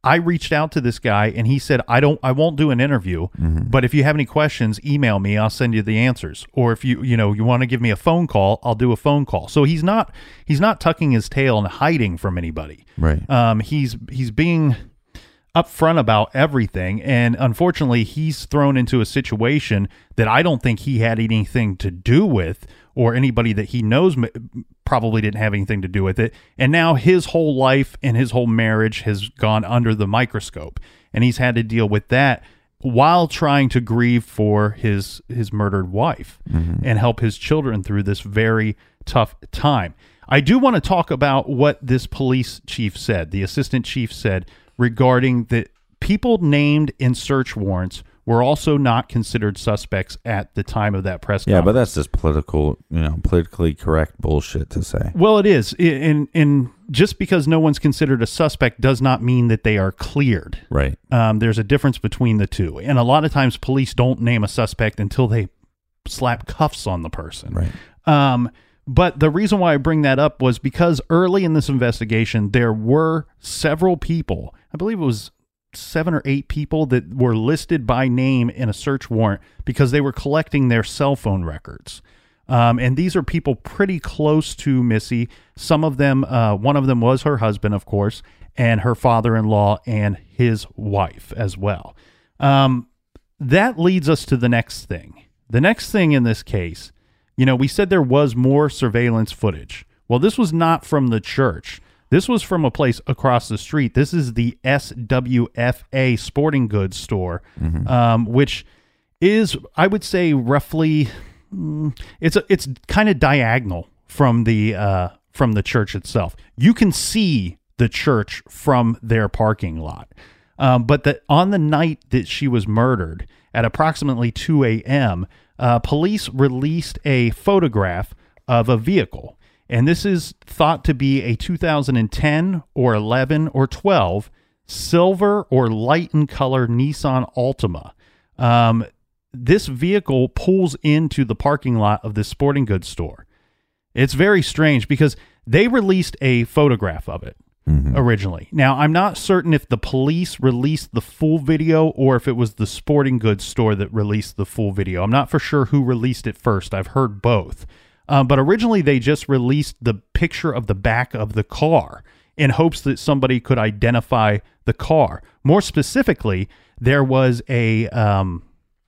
I reached out to this guy and he said, I don't, I won't do an interview, Mm-hmm. but if you have any questions, email me. I'll send you the answers. Or if you, you know, you want to give me a phone call, I'll do a phone call. So he's not, he's not tucking his tail and hiding from anybody. Right. Um, he's, he's being upfront about everything. And unfortunately, he's thrown into a situation that I don't think he had anything to do with, or anybody that he knows probably didn't have anything to do with it. And now his whole life and his whole marriage has gone under the microscope, and he's had to deal with that while trying to grieve for his his murdered wife mm-hmm. and help his children through this very tough time. I do want to talk about what this police chief said, the assistant chief said, regarding the people named in search warrants were also not considered suspects at the time of that press yeah, conference. but that's just political, you know, politically correct bullshit to say. Well, it is. In in just because no one's considered a suspect does not mean that they are cleared. Right. Um, there's a difference between the two. And a lot of times police don't name a suspect until they slap cuffs on the person. Right. Um, but the reason why I bring that up was because early in this investigation, there were several people, I believe it was seven or eight people that were listed by name in a search warrant because they were collecting their cell phone records. Um, and these are people pretty close to Missy. Some of them, uh, one of them was her husband, of course, and her father-in-law and his wife as well. Um, that leads us to the next thing. The next thing in this case, you know, we said there was more surveillance footage. Well, this was not from the church. This was from a place across the street. This is the S W F A sporting goods store, mm-hmm. um, which is, I would say, roughly, mm, it's a, it's kind of diagonal from the uh, from the church itself. You can see the church from their parking lot, um, but the, on the night that she was murdered at approximately two a.m., uh, police released a photograph of a vehicle. And this is thought to be a two thousand ten or eleven or twelve silver or light in color Nissan Altima. Um, this vehicle pulls into the parking lot of this sporting goods store. It's very strange because they released a photograph of it mm-hmm. originally. Now, I'm not certain if the police released the full video or if it was the sporting goods store that released the full video. I'm not for sure who released it first. I've heard both. Um, but originally, they just released the picture of the back of the car in hopes that somebody could identify the car. More specifically, there was a um,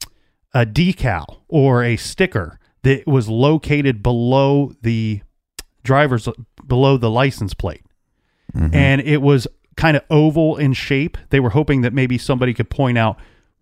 a decal or a sticker that was located below the driver's, below the license plate. Mm-hmm. And it was kind of oval in shape. They were hoping that maybe somebody could point out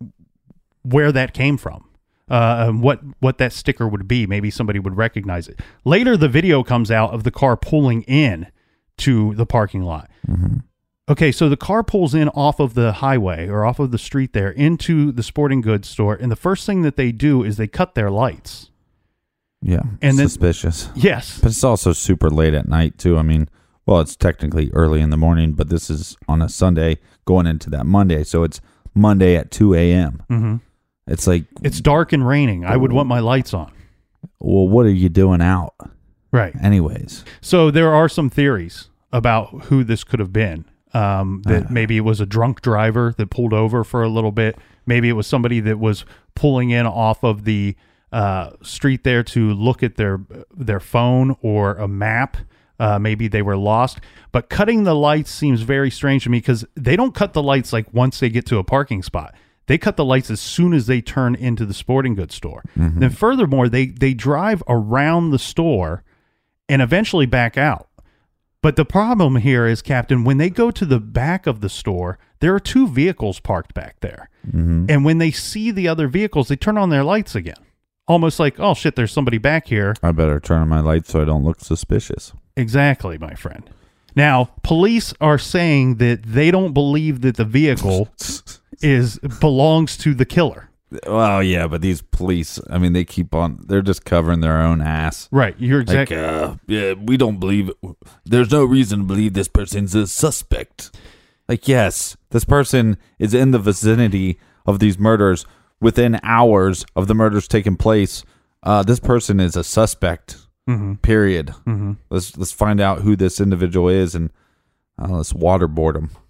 where that came from. Uh, what what that sticker would be. Maybe somebody would recognize it. Later, the video comes out of the car pulling in to the parking lot. Mm-hmm. Okay, so the car pulls in off of the highway or off of the street there into the sporting goods store, and the first thing that they do is they cut their lights. Yeah, and then, suspicious. Yes. But it's also super late at night, too. I mean, well, it's technically early in the morning, but this is on a Sunday going into that Monday, so it's Monday at two a.m. Mm-hmm. It's like... It's dark and raining. I would want my lights on. Well, what are you doing out? Right. Anyways. So there are some theories about who this could have been. Um, that uh, maybe it was a drunk driver that pulled over for a little bit. Maybe it was somebody that was pulling in off of the uh, street there to look at their their phone or a map. Uh, maybe they were lost. But cutting the lights seems very strange to me because they don't cut the lights like once they get to a parking spot. They cut the lights as soon as they turn into the sporting goods store. Mm-hmm. Then furthermore, they, they drive around the store and eventually back out. But the problem here is, Captain, when they go to the back of the store, there are two vehicles parked back there. Mm-hmm. And when they see the other vehicles, they turn on their lights again. Almost like, oh, shit, there's somebody back here. I better turn on my lights so I don't look suspicious. Exactly, my friend. Now, police are saying that they don't believe that the vehicle is belongs to the killer. Well, yeah, but these police, I mean, they keep on, they're just covering their own ass. Right, you're exactly. Like, uh, yeah, we don't believe, there's no reason to believe this person's a suspect. Like, yes, this person is in the vicinity of these murders within hours of the murders taking place. Uh, this person is a suspect. Mm-hmm. Period. Mm-hmm. Let's let's find out who this individual is and uh, let's waterboard him.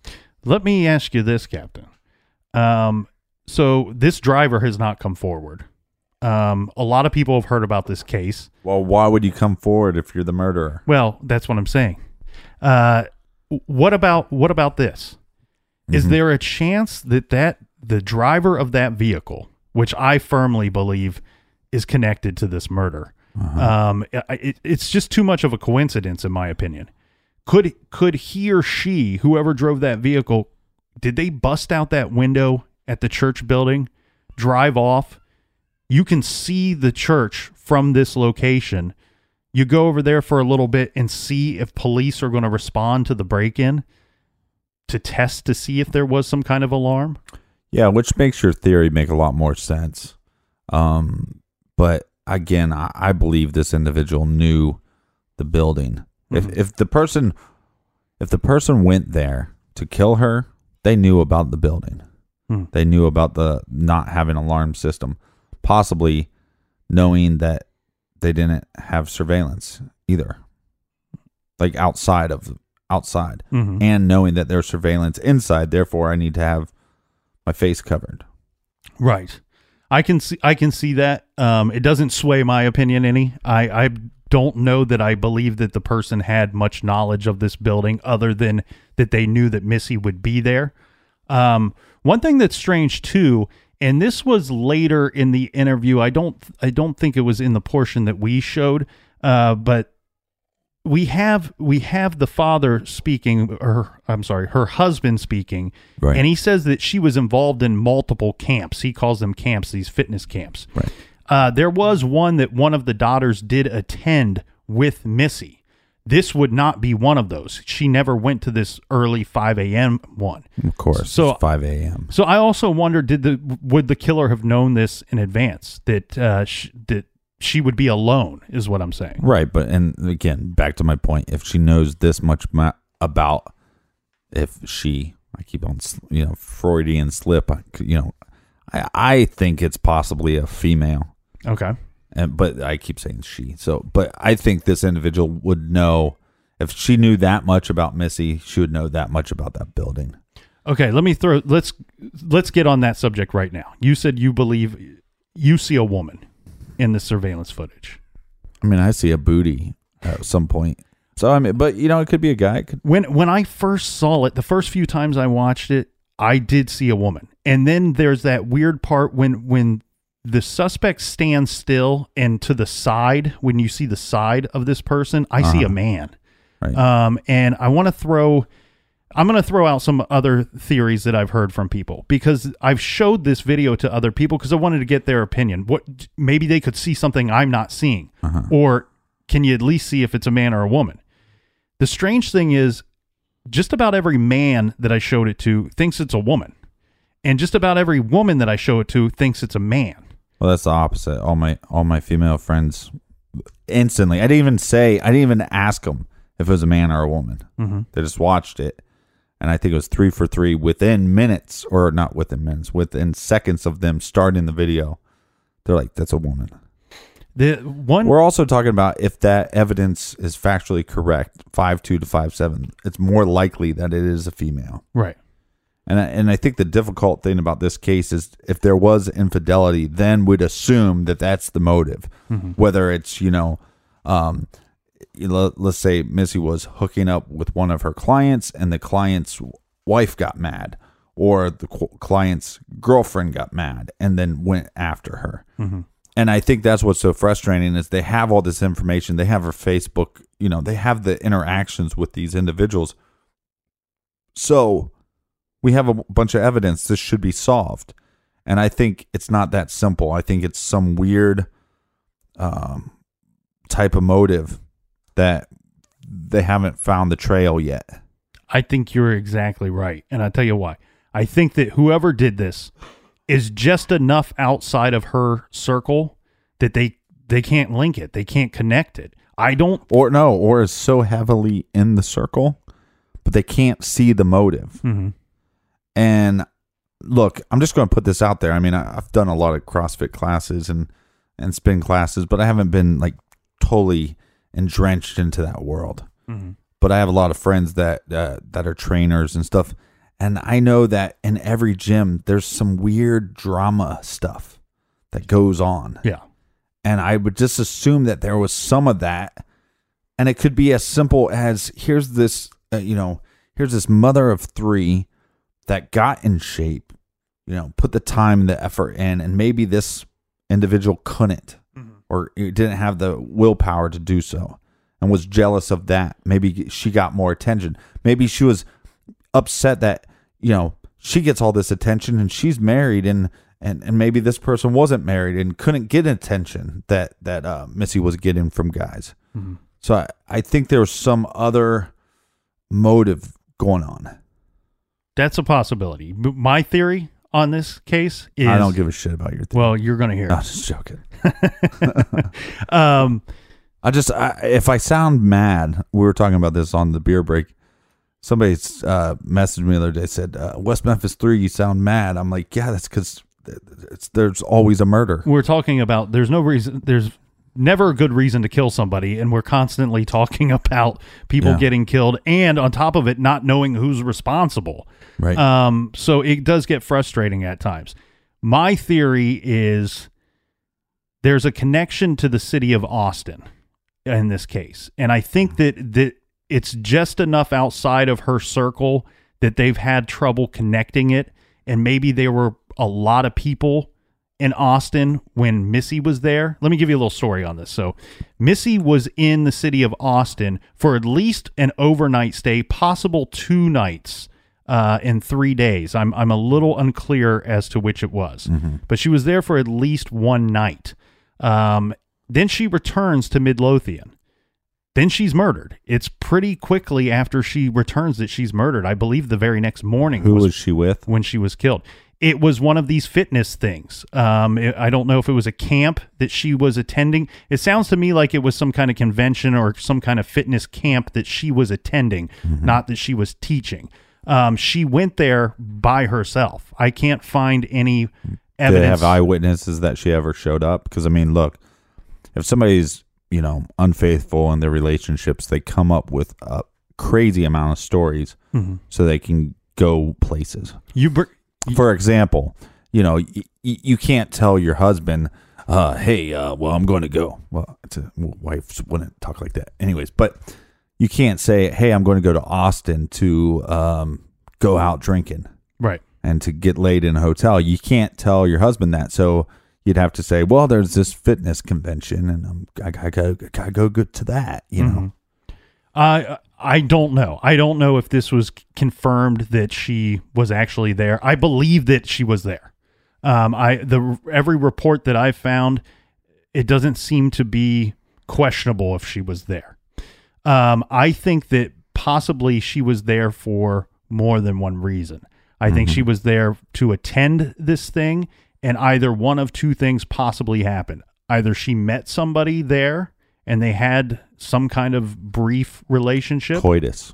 Let me ask you this, Captain. Um, so this driver has not come forward. Um, a lot of people have heard about this case. Well, why would you come forward if you're the murderer? Well, that's what I'm saying. Uh, what about what about this? Is Mhm. there a chance that, that the driver of that vehicle, which I firmly believe is connected to this murder, Uh-huh. um, it, it's just too much of a coincidence, in my opinion. Could could he or she, whoever drove that vehicle, did they bust out that window at the church building, drive off? You can see the church from this location. You go over there for a little bit and see if police are going to respond to the break-in to test to see if there was some kind of alarm. Yeah, which makes your theory make a lot more sense. Um, but again, I, I believe this individual knew the building. Mm-hmm. If if the person if the person went there to kill her, they knew about the building. Hmm. They knew about the not having an alarm system, possibly knowing that they didn't have surveillance either, like outside of outside, Mhm. and knowing that there's surveillance inside. Therefore, I need to have my face covered. Right. I can see I can see that. Um, it doesn't sway my opinion any. I, I don't know that I believe that the person had much knowledge of this building other than that they knew that Missy would be there. Um, one thing that's strange too, and this was later in the interview. I don't I don't think it was in the portion that we showed, uh, but we have we have the father speaking, or I'm sorry, her husband speaking, Right. and he says that she was involved in multiple camps. He calls them camps, these fitness camps. Right. Uh, there was one that one of the daughters did attend with Missy. This would not be one of those. She never went to this early five a.m. one. Of course, So- it's five a.m. So I also wonder, did the would the killer have known this in advance, that uh, sh- that she would be alone, is what I'm saying. Right, but and again, back to my point, if she knows this much ma- about, if she, I keep on, s- you know, Freudian slip, I c- you know, I, I think it's possibly a female, Okay. and but I keep saying she. So, but I think this individual would know, if she knew that much about Missy, she would know that much about that building. Okay, let me throw let's let's get on that subject right now. You said you believe you see a woman in the surveillance footage. I mean, I see a booty at some point. So I mean, but you know, it could be a guy. It could, When when I first saw it, the first few times I watched it, I did see a woman. And then there's that weird part when when the suspect stands still and to the side, when you see the side of this person, I see Uh-huh. a man. right. Um, and I want to throw, I'm going to throw out some other theories that I've heard from people, because I've showed this video to other people because I wanted to get their opinion. What, maybe they could see something I'm not seeing, Uh-huh. or can you at least see if it's a man or a woman? The strange thing is, just about every man that I showed it to thinks it's a woman, and just about every woman that I show it to thinks it's a man. Well, that's the opposite. All my all my female friends instantly. I didn't even say. I didn't even ask them if it was a man or a woman. Mm-hmm. They just watched it, and I think it was three for three within minutes, or not within minutes, within seconds of them starting the video. They're like, "That's a woman." The one We're also talking about if that evidence is factually correct, five two to five seven. It's more likely that it is a female. right. And I, and I think the difficult thing about this case is if there was infidelity, then we'd assume that that's the motive. Mm-hmm. Whether it's, you know, um, you know, let's say Missy was hooking up with one of her clients and the client's wife got mad, or the qu- client's girlfriend got mad and then went after her. Mm-hmm. And I think that's what's so frustrating is they have all this information. They have her Facebook, you know, they have the interactions with these individuals. So we have a bunch of evidence. This should be solved. And I think it's not that simple. I think it's some weird um, type of motive that they haven't found the trail yet. I think you're exactly right. And I'll tell you why. I think that whoever did this is just enough outside of her circle that they they can't link it. They can't connect it. I don't. Or no, or is so heavily in the circle, but they can't see the motive. Mm-hmm. And look, I'm just going to put this out there. I mean, I, I've done a lot of CrossFit classes and, and spin classes, but I haven't been like totally entrenched into that world. Mm-hmm. But I have a lot of friends that uh, that are trainers and stuff. And I know that in every gym, there's some weird drama stuff that goes on. Yeah. And I would just assume that there was some of that. And it could be as simple as here's this, uh, you know, here's this mother of three that got in shape, you know, put the time and the effort in, and maybe this individual couldn't mm-hmm. or didn't have the willpower to do so and was jealous of that. Maybe she got more attention. Maybe she was upset that, you know, she gets all this attention and she's married, and and, and maybe this person wasn't married and couldn't get attention that, that uh, Missy was getting from guys. Mm-hmm. So I, I think there was some other motive going on. That's a possibility. My theory on this case is... I don't give a shit about your theory. Well, you're going to hear I'm it. just joking. um, I just, I, if I sound mad, we were talking about this on the beer break. Somebody uh, messaged me the other day, said, uh, West Memphis three, you sound mad. I'm like, yeah, that's because there's always a murder. We're talking about, there's no reason, there's never a good reason to kill somebody, and we're constantly talking about people Yeah. getting killed, and on top of it, not knowing who's responsible. Right. Um, so it does get frustrating at times. My theory is there's a connection to the city of Austin in this case, and I think that that it's just enough outside of her circle that they've had trouble connecting it, and maybe there were a lot of people in Austin when Missy was there. Let me give you a little story on this. So Missy was in the city of Austin for at least an overnight stay, possible two nights uh, in three days. I'm I'm a little unclear as to which it was, mm-hmm. but she was there for at least one night. Um, then she returns to Midlothian. Then she's murdered. It's pretty quickly after she returns that she's murdered. I believe the very next morning. Who was, was she with? When she was killed. It was one of these fitness things. Um, it, I don't know if it was a camp that she was attending. It sounds to me like it was some kind of convention or some kind of fitness camp that she was attending, mm-hmm. not that she was teaching. Um, she went there by herself. I can't find any evidence. Do they have eyewitnesses that she ever showed up? Because, I mean, look, if somebody's, you know, unfaithful in their relationships, they come up with a crazy amount of stories mm-hmm. so they can go places. You, br- For example, you know, y- y- you can't tell your husband, uh, hey, uh, well, I'm going to go. Well, it's a, well, wives wouldn't talk like that. Anyways, but you can't say, hey, I'm going to go to Austin to um, go out drinking. Right. And to get laid in a hotel. You can't tell your husband that. So you'd have to say, well, there's this fitness convention, and I'm, I gotta go, gotta go good to that, you know? Mm-hmm. I I don't know. I don't know if this was confirmed that she was actually there. I believe that she was there. Um, I the every report that I found, it doesn't seem to be questionable if she was there. Um, I think that possibly she was there for more than one reason. I mm-hmm. think she was there to attend this thing, and either one of two things possibly happened. Either she met somebody there and they had some kind of brief relationship. Coitus.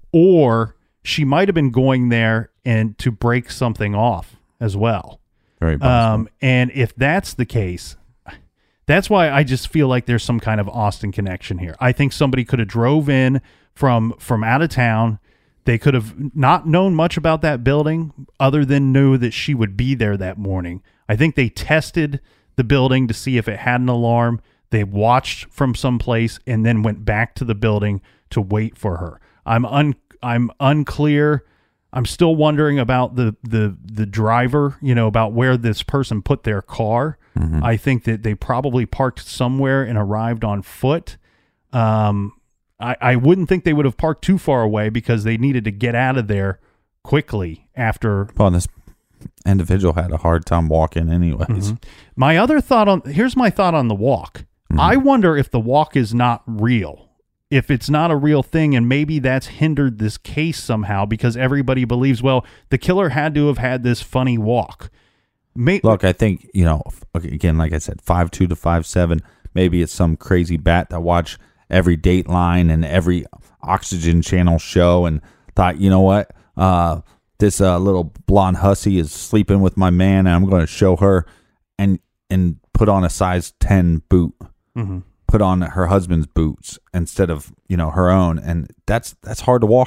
Or she might have been going there and to break something off as well. Very possible. Um, and if that's the case, that's why I just feel like there's some kind of Austin connection here. I think somebody could have drove in from from out of town. They could have not known much about that building other than knew that she would be there that morning. I think they tested the building to see if it had an alarm. They watched from someplace and then went back to the building to wait for her. I'm un I'm unclear. I'm still wondering about the the the driver, you know, about where this person put their car. Mm-hmm. I think that they probably parked somewhere and arrived on foot. Um, I, I wouldn't think they would have parked too far away because they needed to get out of there quickly after. Well, this individual had a hard time walking anyways. Mm-hmm. My other thought on, here's my thought on the walk. Mm-hmm. I wonder if the walk is not real, if it's not a real thing, and maybe that's hindered this case somehow because everybody believes, well, the killer had to have had this funny walk. May- Look, I think, you know, again, like I said, five two to five seven, maybe it's some crazy bat that watched every Dateline and every Oxygen Channel show and thought, you know what, uh, this uh, little blonde hussy is sleeping with my man, and I'm going to show her, and and put on a size ten boot. Mm-hmm. Put on her husband's boots instead of, you know, her own, and that's that's hard to walk in.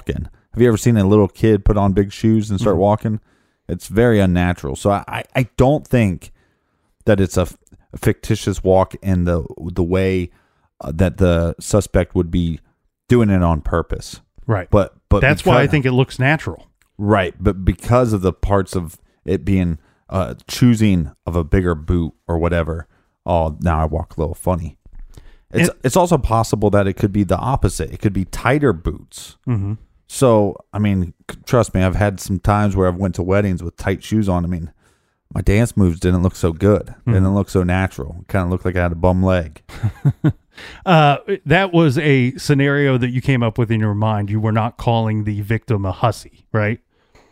Have you ever seen a little kid put on big shoes and start Mhm. walking? It's very unnatural. So I, I don't think that it's a, f- a fictitious walk in the the way uh, that the suspect would be doing it on purpose. Right. But but that's why I because- think it looks natural. Right, but because of the parts of it being uh, choosing of a bigger boot or whatever, oh, now I walk a little funny. It's And- it's also possible that it could be the opposite. It could be tighter boots. Mm-hmm. So, I mean, c- trust me, I've had some times where I've went to weddings with tight shoes on. I mean, my dance moves didn't look so good. Mm-hmm. Didn't look so natural. It kind of looked like I had a bum leg. Uh, that was a scenario that you came up with in your mind. You were not calling the victim a hussy, right?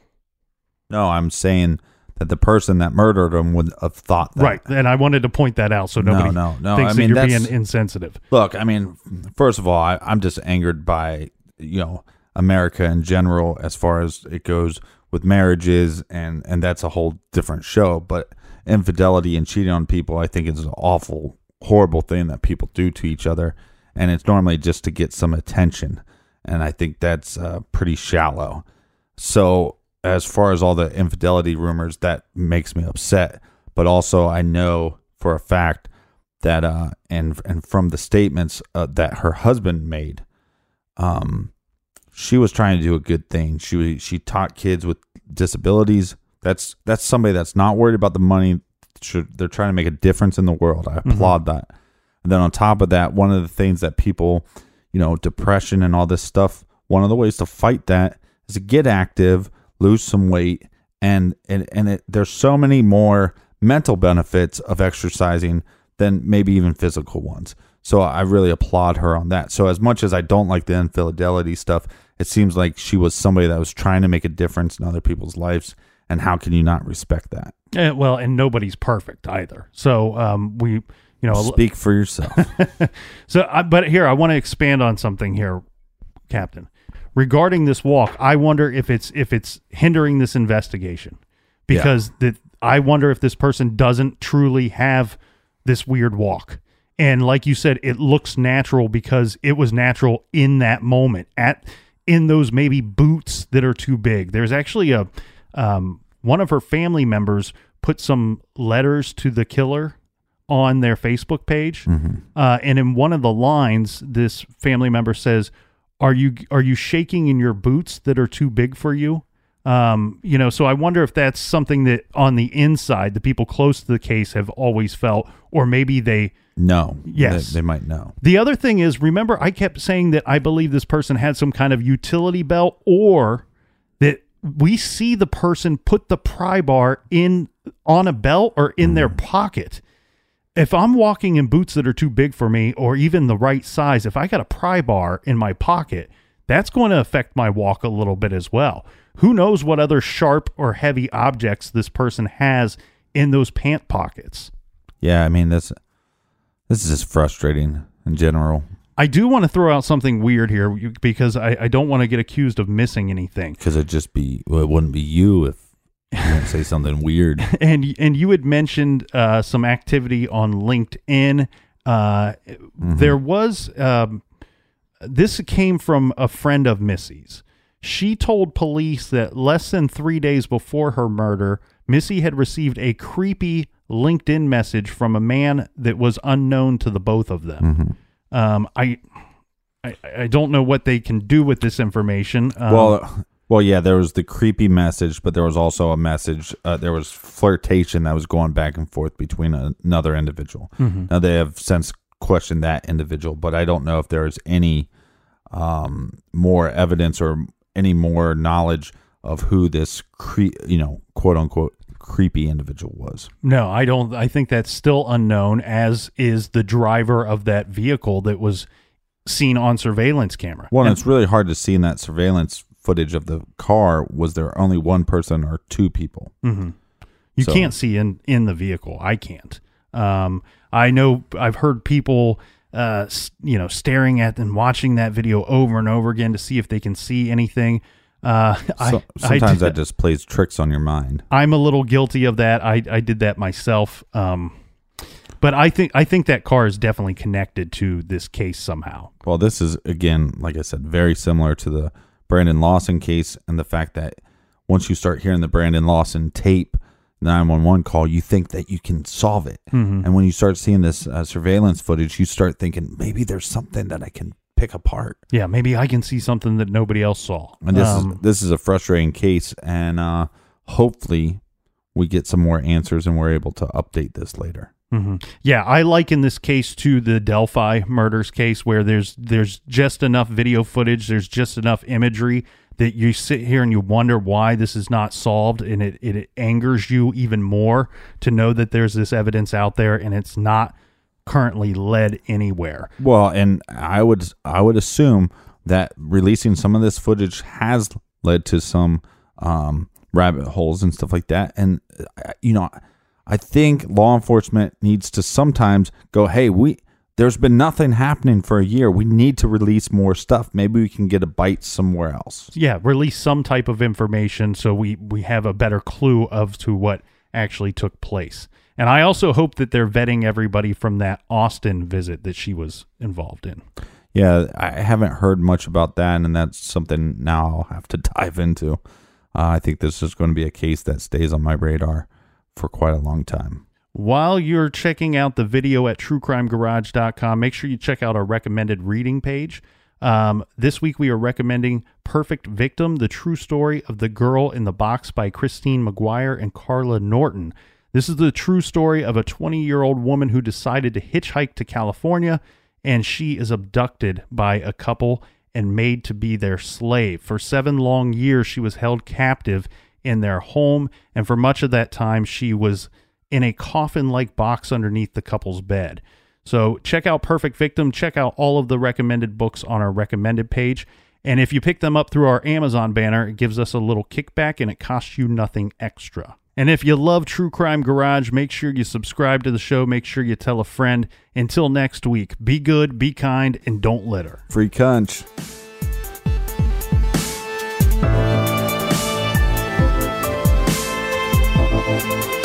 No, I'm saying that the person that murdered him would have thought that. Right. And I wanted to point that out so No, nobody no, no. thinks I that mean, you're that's- being insensitive. Look, I mean, first of all, I, I'm just angered by, you know, America in general as far as it goes with marriages, and, and that's a whole different show. But infidelity and cheating on people, I think, is an awful, horrible thing that people do to each other. And it's normally just to get some attention. And I think that's uh, pretty shallow. So as far as all the infidelity rumors, that makes me upset. But also I know for a fact that, uh, and, and from the statements uh, that her husband made, um, she was trying to do a good thing. She she taught kids with disabilities. That's that's somebody that's not worried about the money. Should, they're trying to make a difference in the world. I applaud mm-hmm. that. And then on top of that, one of the things that people, you know, depression and all this stuff, one of the ways to fight that is to get active, lose some weight, and and and it, there's so many more mental benefits of exercising than maybe even physical ones. So I really applaud her on that. So as much as I don't like the infidelity stuff, it seems like she was somebody that was trying to make a difference in other people's lives. And how can you not respect that? Uh, well, and nobody's perfect either. So um, we, you know, speak for yourself. so, I, but here I want to expand on something here, Captain, regarding this walk. I wonder if it's if it's hindering this investigation, because yeah. that I wonder if this person doesn't truly have this weird walk. And like you said, it looks natural because it was natural in that moment, at in those maybe boots that are too big. There's actually a um, one of her family members put some letters to the killer on their Facebook page, mm-hmm. uh, and in one of the lines, this family member says, "Are you are you shaking in your boots that are too big for you?" Um, you know, so I wonder if that's something that on the inside, the people close to the case have always felt, or maybe they. No. Yes. They, they might know. The other thing is, remember, I kept saying that I believe this person had some kind of utility belt, or that we see the person put the pry bar in on a belt or in mm. their pocket. If I'm walking in boots that are too big for me, or even the right size, if I got a pry bar in my pocket, that's going to affect my walk a little bit as well. Who knows what other sharp or heavy objects this person has in those pant pockets? Yeah, I mean, that's... This is just frustrating in general. I do want to throw out something weird here because I, I don't want to get accused of missing anything. Because it'd just be, well, it wouldn't be you if you didn't say something weird. And and you had mentioned uh, some activity on LinkedIn. Uh, mm-hmm. There was, um, this came from a friend of Missy's. She told police that less than three days before her murder, Missy had received a creepy LinkedIn message from a man that was unknown to the both of them. Mm-hmm. Um, I, I, I don't know what they can do with this information. Um, well, well, yeah, there was the creepy message, but there was also a message. Uh, there was flirtation that was going back and forth between a, another individual. Mm-hmm. Now they have since questioned that individual, but I don't know if there is any um, more evidence or any more knowledge of who this cre- you know, quote unquote, creepy individual was. No, I don't. I think that's still unknown, as is the driver of that vehicle that was seen on surveillance camera. Well, and it's really hard to see in that surveillance footage of the car. Was there only one person or two people? Mm-hmm. You so. can't see in, in the vehicle. I can't. Um, I know I've heard people, uh, you know, staring at and watching that video over and over again to see if they can see anything. Uh, so, I, sometimes I did, that just plays tricks on your mind. I'm a little guilty of that. I, I did that myself. Um, but I think I think that car is definitely connected to this case somehow. Well, this is, again, like I said, very similar to the Brandon Lawson case and the fact that once you start hearing the Brandon Lawson tape, nine one one call, you think that you can solve it. Mm-hmm. And when you start seeing this uh, surveillance footage, you start thinking maybe there's something that I can pick apart. Yeah, maybe I can see something that nobody else saw. And this Um, is this is a frustrating case, and uh, hopefully we get some more answers and we're able to update this later. Mm-hmm. Yeah, I liken this case to the Delphi murders case, where there's there's just enough video footage, there's just enough imagery that you sit here and you wonder why this is not solved, and it, it, it angers you even more to know that there's this evidence out there and it's not currently led anywhere. Well, and I would I would assume that releasing some of this footage has led to some um, rabbit holes and stuff like that. And uh, you know, I think law enforcement needs to sometimes go, hey, we there's been nothing happening for a year. We need to release more stuff. Maybe we can get a bite somewhere else. Yeah, release some type of information so we, we have a better clue of to what actually took place. And I also hope that they're vetting everybody from that Austin visit that she was involved in. Yeah, I haven't heard much about that, and that's something now I'll have to dive into. Uh, I think this is going to be a case that stays on my radar for quite a long time. While you're checking out the video at true crime garage dot com, make sure you check out our recommended reading page. Um, this week we are recommending Perfect Victim, the true story of the girl in the box by Christine McGuire and Carla Norton. This is the true story of a twenty-year-old woman who decided to hitchhike to California, and she is abducted by a couple and made to be their slave. For seven long years, she was held captive in their home, and for much of that time, she was in a coffin-like box underneath the couple's bed. So check out Perfect Victim. Check out all of the recommended books on our recommended page. And if you pick them up through our Amazon banner, it gives us a little kickback and it costs you nothing extra. And if you love True Crime Garage, make sure you subscribe to the show. Make sure you tell a friend. Until next week, be good, be kind, and don't litter. Free Cunch. Thank you.